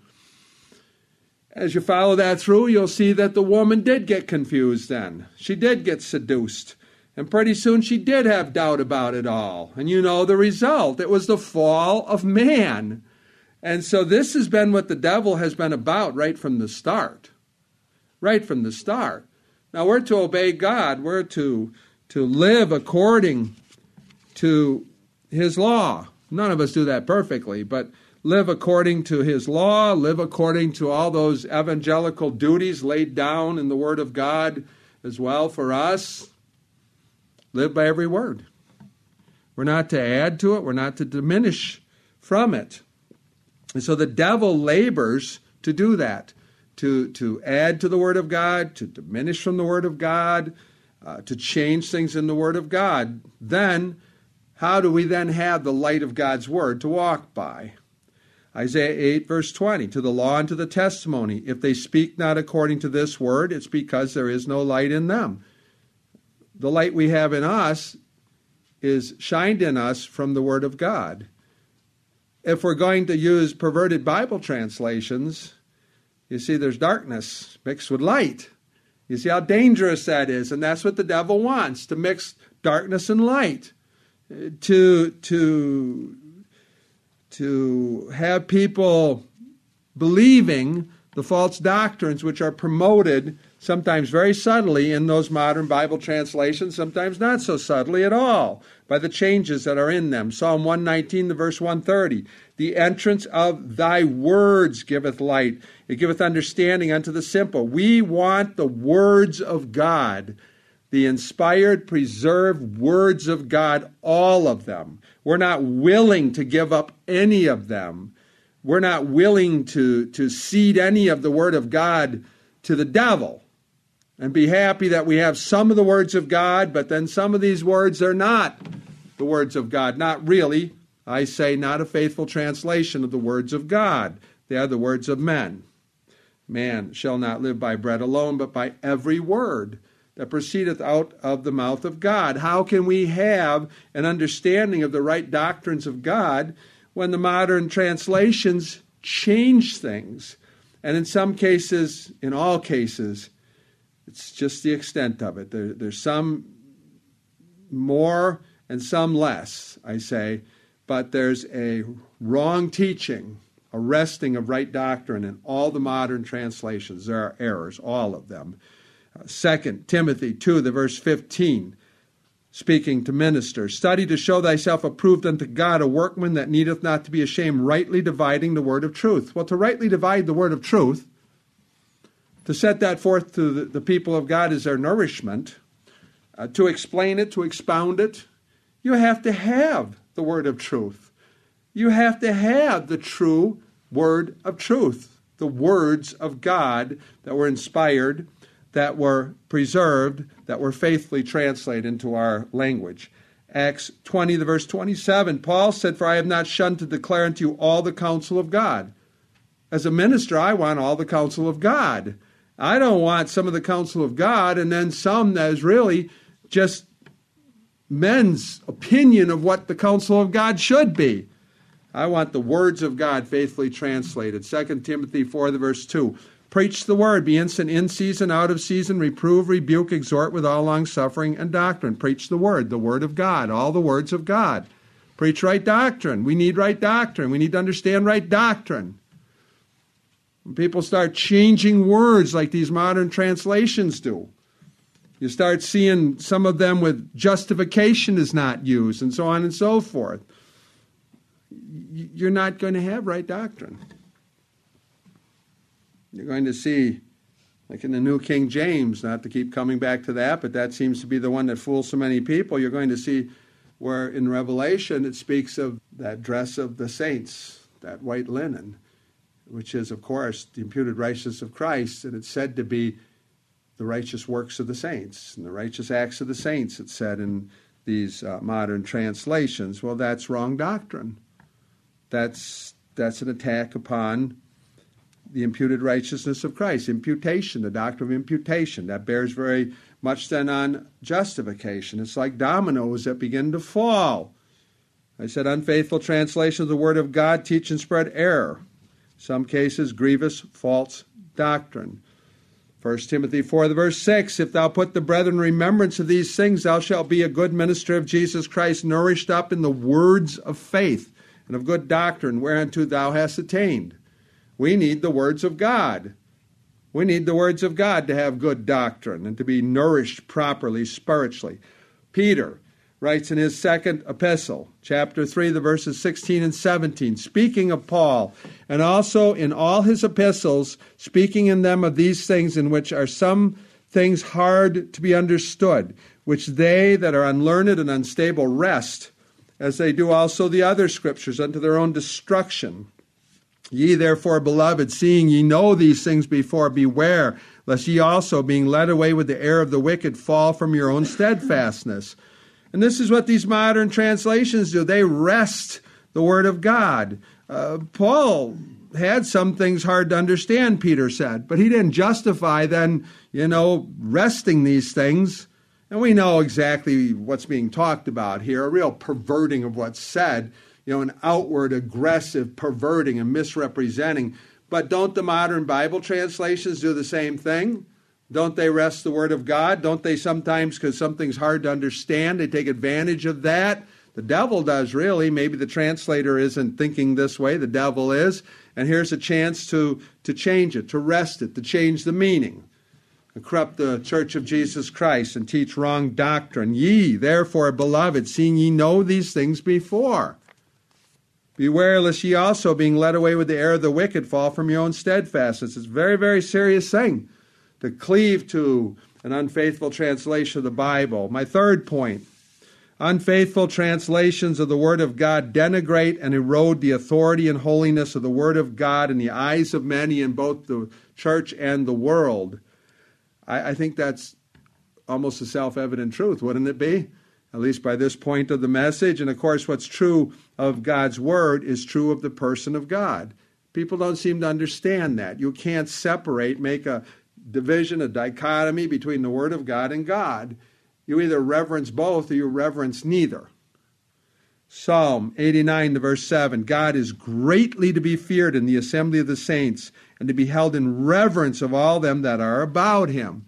As you follow that through, you'll see that the woman did get confused then. She did get seduced. And pretty soon she did have doubt about it all. And you know the result. It was the fall of man. And so this has been what the devil has been about right from the start. Right from the start. Now we're to obey God. We're to live according to his law. None of us do that perfectly, but live according to his law, live according to all those evangelical duties laid down in the Word of God as well for us. Live by every word. We're not to add to it. We're not to diminish from it. And so the devil labors to do that, to add to the Word of God, to diminish from the Word of God, to change things in the Word of God. Then, how do we then have the light of God's Word to walk by? Isaiah 8, verse 20, to the law and to the testimony. If they speak not according to this word, it's because there is no light in them. The light we have in us is shined in us from the Word of God. If we're going to use perverted Bible translations, you see there's darkness mixed with light. You see how dangerous that is, and that's what the devil wants, to mix darkness and light, to have people believing the false doctrines which are promoted sometimes very subtly in those modern Bible translations, sometimes not so subtly at all, by the changes that are in them. Psalm 119, the verse 130, the entrance of thy words giveth light. It giveth understanding unto the simple. We want the words of God, the inspired, preserved words of God, all of them. We're not willing to give up any of them. We're not willing to cede any of the Word of God to the devil and be happy that we have some of the words of God, but then some of these words are not the words of God. Not really. I say not a faithful translation of the words of God. They are the words of men. Man shall not live by bread alone, but by every word that proceedeth out of the mouth of God. How can we have an understanding of the right doctrines of God when the modern translations change things? And in some cases, in all cases, it's just the extent of it. There's some more and some less, I say, but there's a wrong teaching, a wresting of right doctrine in all the modern translations. There are errors, all of them. 2 Timothy 2, the verse 15, speaking to ministers, study to show thyself approved unto God, a workman that needeth not to be ashamed, rightly dividing the word of truth. Well, to rightly divide the word of truth, to set that forth to the people of God as their nourishment, to explain it, to expound it, you have to have the word of truth. You have to have the true word of truth, the words of God that were inspired, that were preserved, that were faithfully translated into our language. Acts 20, the verse 27, Paul said, "For I have not shunned to declare unto you all the counsel of God." As a minister, I want all the counsel of God. I don't want some of the counsel of God and then some that is really just men's opinion of what the counsel of God should be. I want the words of God faithfully translated. 2 Timothy 4, the verse 2. Preach the word, be instant in season, out of season, reprove, rebuke, exhort with all longsuffering and doctrine. Preach the word of God, all the words of God. Preach right doctrine. We need right doctrine. We need to understand right doctrine. When people start changing words like these modern translations do, you start seeing some of them with justification is not used and so on and so forth. You're not going to have right doctrine. You're going to see, like in the New King James, not to keep coming back to that, but that seems to be the one that fools so many people. You're going to see where in Revelation it speaks of that dress of the saints, that white linen, which is, of course, the imputed righteousness of Christ, and it's said to be the righteous works of the saints and the righteous acts of the saints, it's said in these modern translations. Well, that's wrong doctrine. That's an attack upon the imputed righteousness of Christ. Imputation, the doctrine of imputation, that bears very much then on justification. It's like dominoes that begin to fall. I said unfaithful translation of the Word of God teach and spread error. Some cases, grievous false doctrine. 1 Timothy 4, the verse 6, if thou put the brethren in remembrance of these things, thou shalt be a good minister of Jesus Christ, nourished up in the words of faith and of good doctrine, whereunto thou hast attained. We need the words of God. We need the words of God to have good doctrine and to be nourished properly spiritually. Peter writes in his second epistle, chapter 3, the verses 16 and 17, speaking of Paul, and also in all his epistles, speaking in them of these things in which are some things hard to be understood, which they that are unlearned and unstable wrest, as they do also the other scriptures, unto their own destruction. Ye therefore, beloved, seeing ye know these things before, beware, lest ye also, being led away with the error of the wicked, fall from your own steadfastness. And this is what these modern translations do. They wrest the Word of God. Paul had some things hard to understand, Peter said, but he didn't justify then, wresting these things. And we know exactly what's being talked about here, a real perverting of what's said, an outward aggressive perverting and misrepresenting. But don't the modern Bible translations do the same thing? Don't they wrest the Word of God? Don't they sometimes, because something's hard to understand, they take advantage of that? The devil does, really. Maybe the translator isn't thinking this way. The devil is. And here's a chance to change it, to wrest it, to change the meaning, to corrupt the church of Jesus Christ and teach wrong doctrine. Ye, therefore, beloved, seeing ye know these things before, beware lest ye also, being led away with the error of the wicked, fall from your own steadfastness. It's a very, very serious thing to cleave to an unfaithful translation of the Bible. My third point, unfaithful translations of the Word of God denigrate and erode the authority and holiness of the Word of God in the eyes of many in both the church and the world. I think that's almost a self-evident truth, wouldn't it be? At least by this point of the message. And of course, what's true of God's Word is true of the person of God. People don't seem to understand that. You can't separate, make a division, a dichotomy between the Word of God and God. You either reverence both or you reverence neither. Psalm 89, the verse 7, God is greatly to be feared in the assembly of the saints and to be held in reverence of all them that are about him.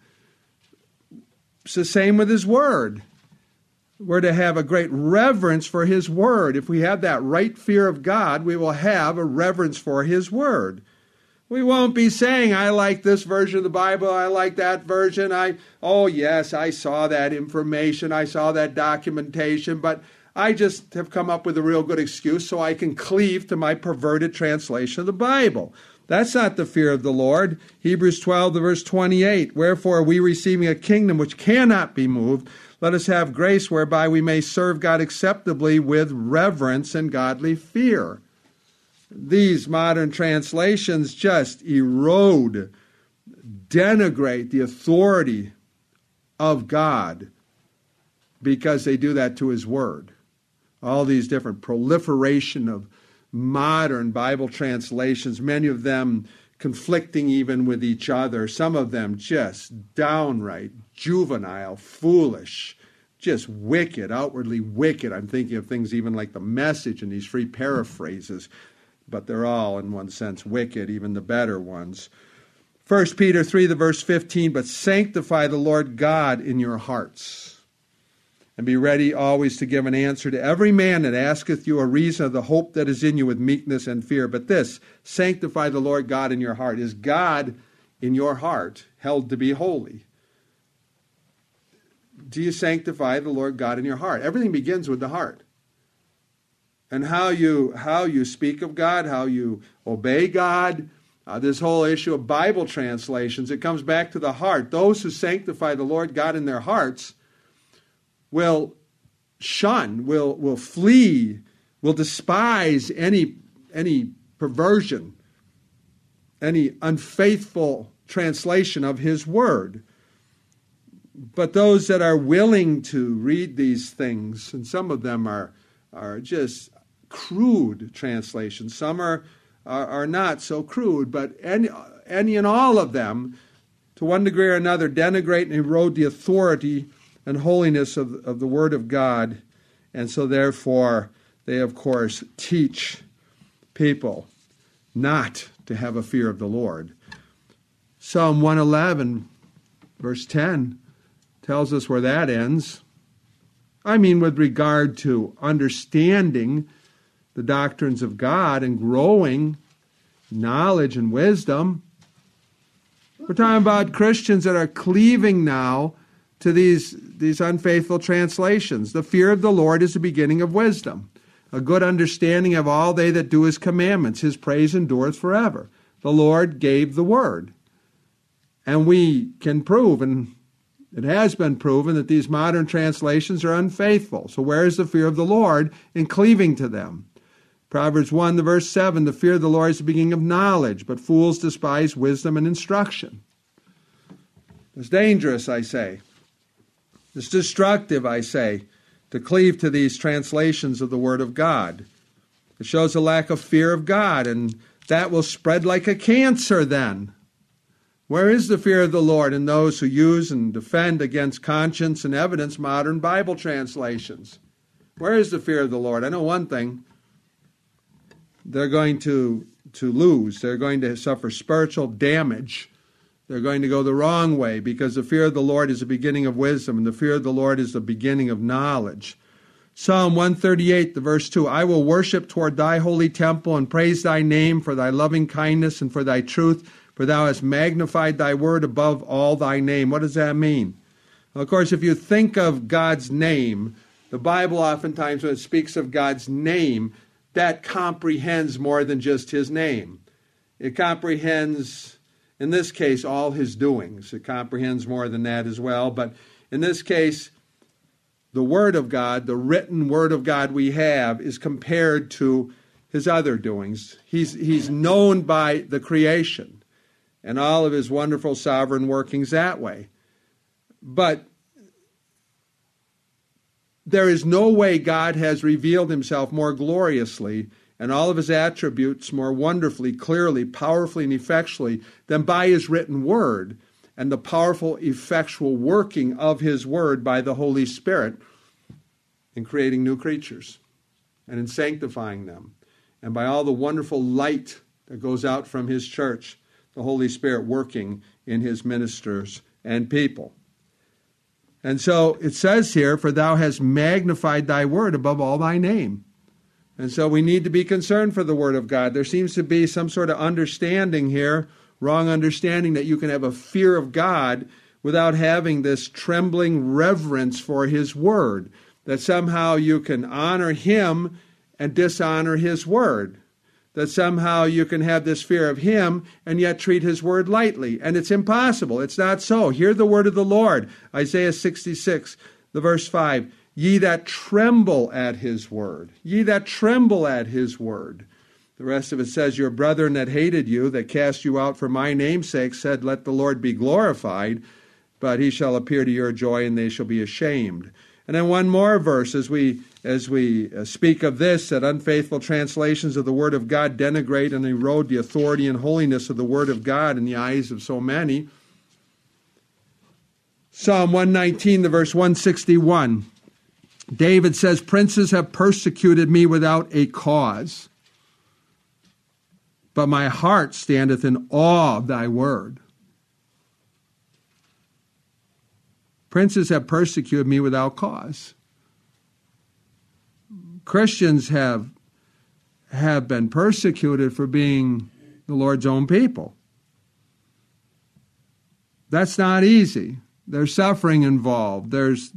It's the same with his Word. We're to have a great reverence for his Word. If we have that right fear of God, we will have a reverence for his Word. We won't be saying, I like this version of the Bible, I like that version, oh yes, I saw that information, I saw that documentation, but I just have come up with a real good excuse so I can cleave to my perverted translation of the Bible. That's not the fear of the Lord. Hebrews 12, the verse 28, wherefore we receiving a kingdom which cannot be moved, let us have grace whereby we may serve God acceptably with reverence and godly fear. these modern translations just erode, denigrate the authority of God because they do that to His Word. All these different proliferation of modern Bible translations, many of them conflicting even with each other, some of them just downright juvenile, foolish, just wicked, outwardly wicked. I'm thinking of things even like the Message and these free paraphrases, but they're all, in one sense, wicked, even the better ones. 1 Peter 3, the verse 15, but sanctify the Lord God in your hearts, and be ready always to give an answer to every man that asketh you a reason of the hope that is in you with meekness and fear. But this, sanctify the Lord God in your heart. Is God in your heart held to be holy? Do you sanctify the Lord God in your heart? Everything begins with the heart. And how you speak of God, how you obey God, this whole issue of Bible translations, it comes back to the heart. Those who sanctify the Lord God in their hearts will shun, will flee, will despise any perversion, any unfaithful translation of His Word. But those that are willing to read these things, and some of them are just crude translations, some are not so crude, but any and all of them, to one degree or another, denigrate and erode the authority and holiness of the Word of God. And so therefore, they, of course, teach people not to have a fear of the Lord. Psalm 111, verse 10, tells us where that ends. I mean, with regard to understanding the doctrines of God and growing knowledge and wisdom. We're talking about Christians that are cleaving now to these unfaithful translations. The fear of the Lord is the beginning of wisdom. A good understanding of all they that do His commandments. His praise endureth forever. The Lord gave the word. And we can prove, and it has been proven, that these modern translations are unfaithful. So where is the fear of the Lord in cleaving to them? Proverbs 1, the verse 7, the fear of the Lord is the beginning of knowledge, but fools despise wisdom and instruction. It's dangerous, I say. It's destructive, I say, to cleave to these translations of the Word of God. It shows a lack of fear of God, and that will spread like a cancer then. Where is the fear of the Lord in those who use and defend against conscience and evidence modern Bible translations? Where is the fear of the Lord? I know one thing. They're going to lose. They're going to suffer spiritual damage. They're going to go the wrong way, because the fear of the Lord is the beginning of wisdom, and the fear of the Lord is the beginning of knowledge. Psalm 138, the verse 2, I will worship toward thy holy temple and praise thy name for thy loving kindness and for thy truth, for thou hast magnified thy word above all thy name. What does that mean? Well, of course, if you think of God's name, the Bible oftentimes, when it speaks of God's name, that comprehends more than just His name. It comprehends, in this case, all His doings. It comprehends more than that as well. But in this case, the Word of God, the written Word of God we have, is compared to His other doings. He's known by the creation and all of His wonderful sovereign workings that way. But there is no way God has revealed Himself more gloriously and all of His attributes more wonderfully, clearly, powerfully, and effectually than by His written Word and the powerful, effectual working of His Word by the Holy Spirit in creating new creatures and in sanctifying them, and by all the wonderful light that goes out from His church, the Holy Spirit working in His ministers and people. And so it says here, for thou hast magnified thy word above all thy name. And so we need to be concerned for the Word of God. There seems to be some sort of understanding here, wrong understanding, that you can have a fear of God without having this trembling reverence for His Word, that somehow you can honor Him and dishonor His Word, that somehow you can have this fear of Him and yet treat His Word lightly. And it's impossible. It's not so. Hear the word of the Lord. Isaiah 66, the verse 5. Ye that tremble at His word. Ye that tremble at His word. The rest of it says, your brethren that hated you, that cast you out for my name's sake, said, let the Lord be glorified, but he shall appear to your joy, and they shall be ashamed. And then one more verse as we speak of this, that unfaithful translations of the Word of God denigrate and erode the authority and holiness of the Word of God in the eyes of so many. Psalm 119, the verse 161. David says, princes have persecuted me without a cause, but my heart standeth in awe of thy word. Princes have persecuted me without cause. Christians have been persecuted for being the Lord's own people. That's not easy. There's suffering involved. There's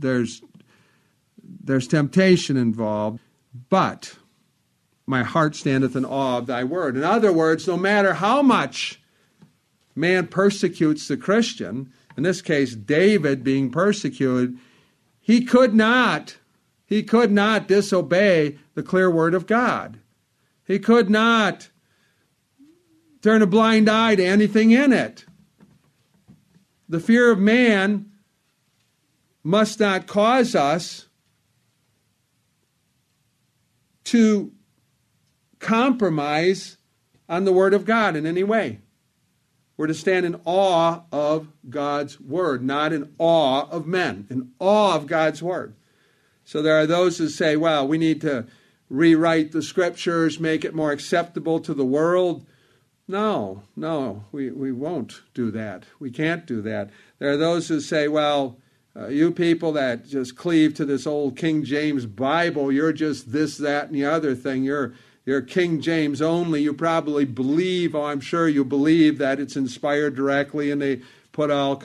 temptation involved. But my heart standeth in awe of thy word. In other words, no matter how much man persecutes the Christian, in this case, David being persecuted, he could not disobey the clear word of God. He could not turn a blind eye to anything in it. The fear of man must not cause us to compromise on the word of God in any way. We're to stand in awe of God's word, not in awe of men, in awe of God's word. So there are those who say, well, we need to rewrite the scriptures, make it more acceptable to the world. No, we won't do that. We can't do that. There are those who say, well, you people that just cleave to this old King James Bible, you're just this, that, and the other thing. You're King James only. You probably believe, I'm sure you believe that it's inspired directly, and they put all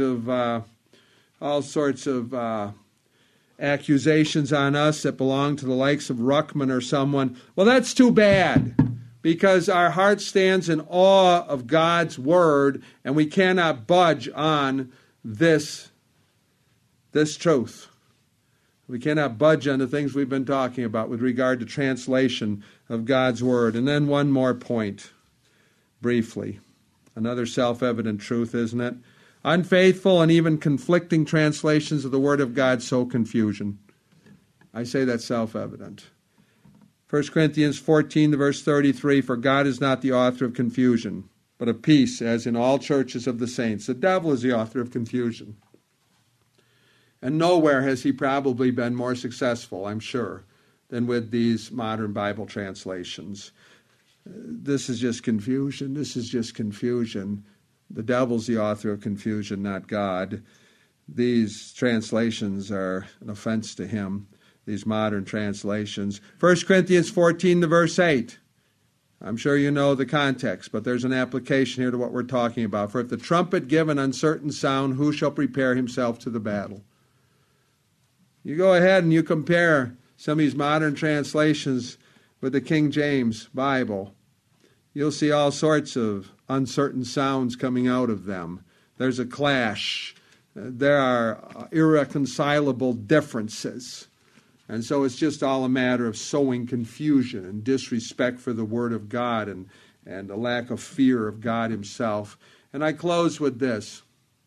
sorts of accusations on us that belong to the likes of Ruckman or someone. Well, that's too bad, because our heart stands in awe of God's word, and we cannot budge on this truth. We cannot budge on the things we've been talking about with regard to translation of God's word. And then one more point, briefly. Another self-evident truth, isn't it? Unfaithful and even conflicting translations of the word of God sow confusion. I say that's self-evident. 1 Corinthians 14, the verse 33, for God is not the author of confusion, but of peace, as in all churches of the saints. The devil is the author of confusion. And nowhere has he probably been more successful, I'm sure, than with these modern Bible translations. This is just confusion. This is just confusion. The devil's the author of confusion, not God. These translations are an offense to him, these modern translations. 1 Corinthians 14, the verse 8. I'm sure you know the context, but there's an application here to what we're talking about. For if the trumpet give an uncertain sound, who shall prepare himself to the battle? You go ahead and you compare some of these modern translations with the King James Bible. You'll see all sorts of uncertain sounds coming out of them. There's a clash. There are irreconcilable differences. And so it's just all a matter of sowing confusion and disrespect for the Word of God and a lack of fear of God Himself. And I close with this.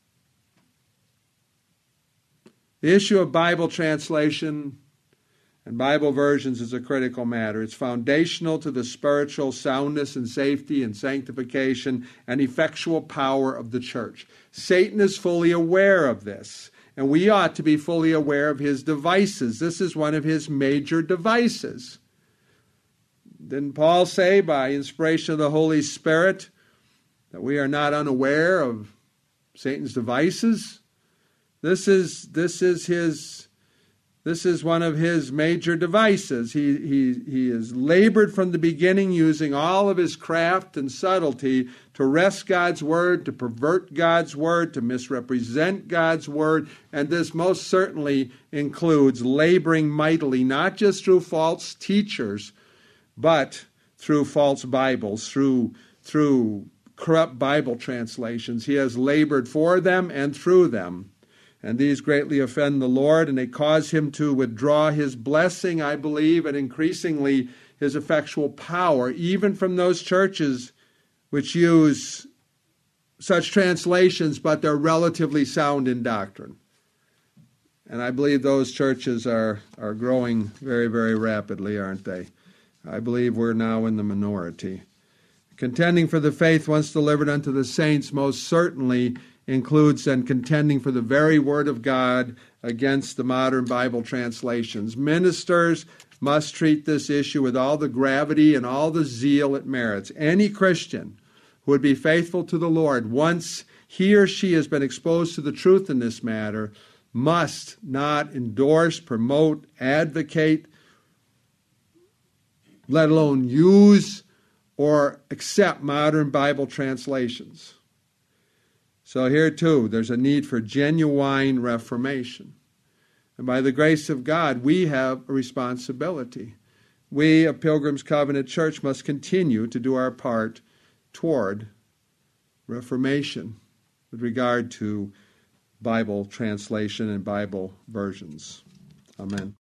The issue of Bible translation and Bible versions is a critical matter. It's foundational to the spiritual soundness and safety and sanctification and effectual power of the church. Satan is fully aware of this, and we ought to be fully aware of his devices. This is one of his major devices. Didn't Paul say, by inspiration of the Holy Spirit, that we are not unaware of Satan's devices? This is one of his major devices. He has labored from the beginning, using all of his craft and subtlety to wrest God's word, to pervert God's word, to misrepresent God's word. And this most certainly includes laboring mightily, not just through false teachers, but through false Bibles, through corrupt Bible translations. He has labored for them and through them. And these greatly offend the Lord, and they cause him to withdraw his blessing, I believe, and increasingly his effectual power, even from those churches which use such translations, but they're relatively sound in doctrine. And I believe those churches are growing very, very rapidly, aren't they? I believe we're now in the minority. Contending for the faith once delivered unto the saints most certainly includes then contending for the very Word of God against the modern Bible translations. Ministers must treat this issue with all the gravity and all the zeal it merits. Any Christian who would be faithful to the Lord, once he or she has been exposed to the truth in this matter, must not endorse, promote, advocate, let alone use or accept modern Bible translations. So here too, there's a need for genuine reformation. And by the grace of God, we have a responsibility. We of Pilgrim's Covenant Church must continue to do our part toward reformation with regard to Bible translation and Bible versions. Amen.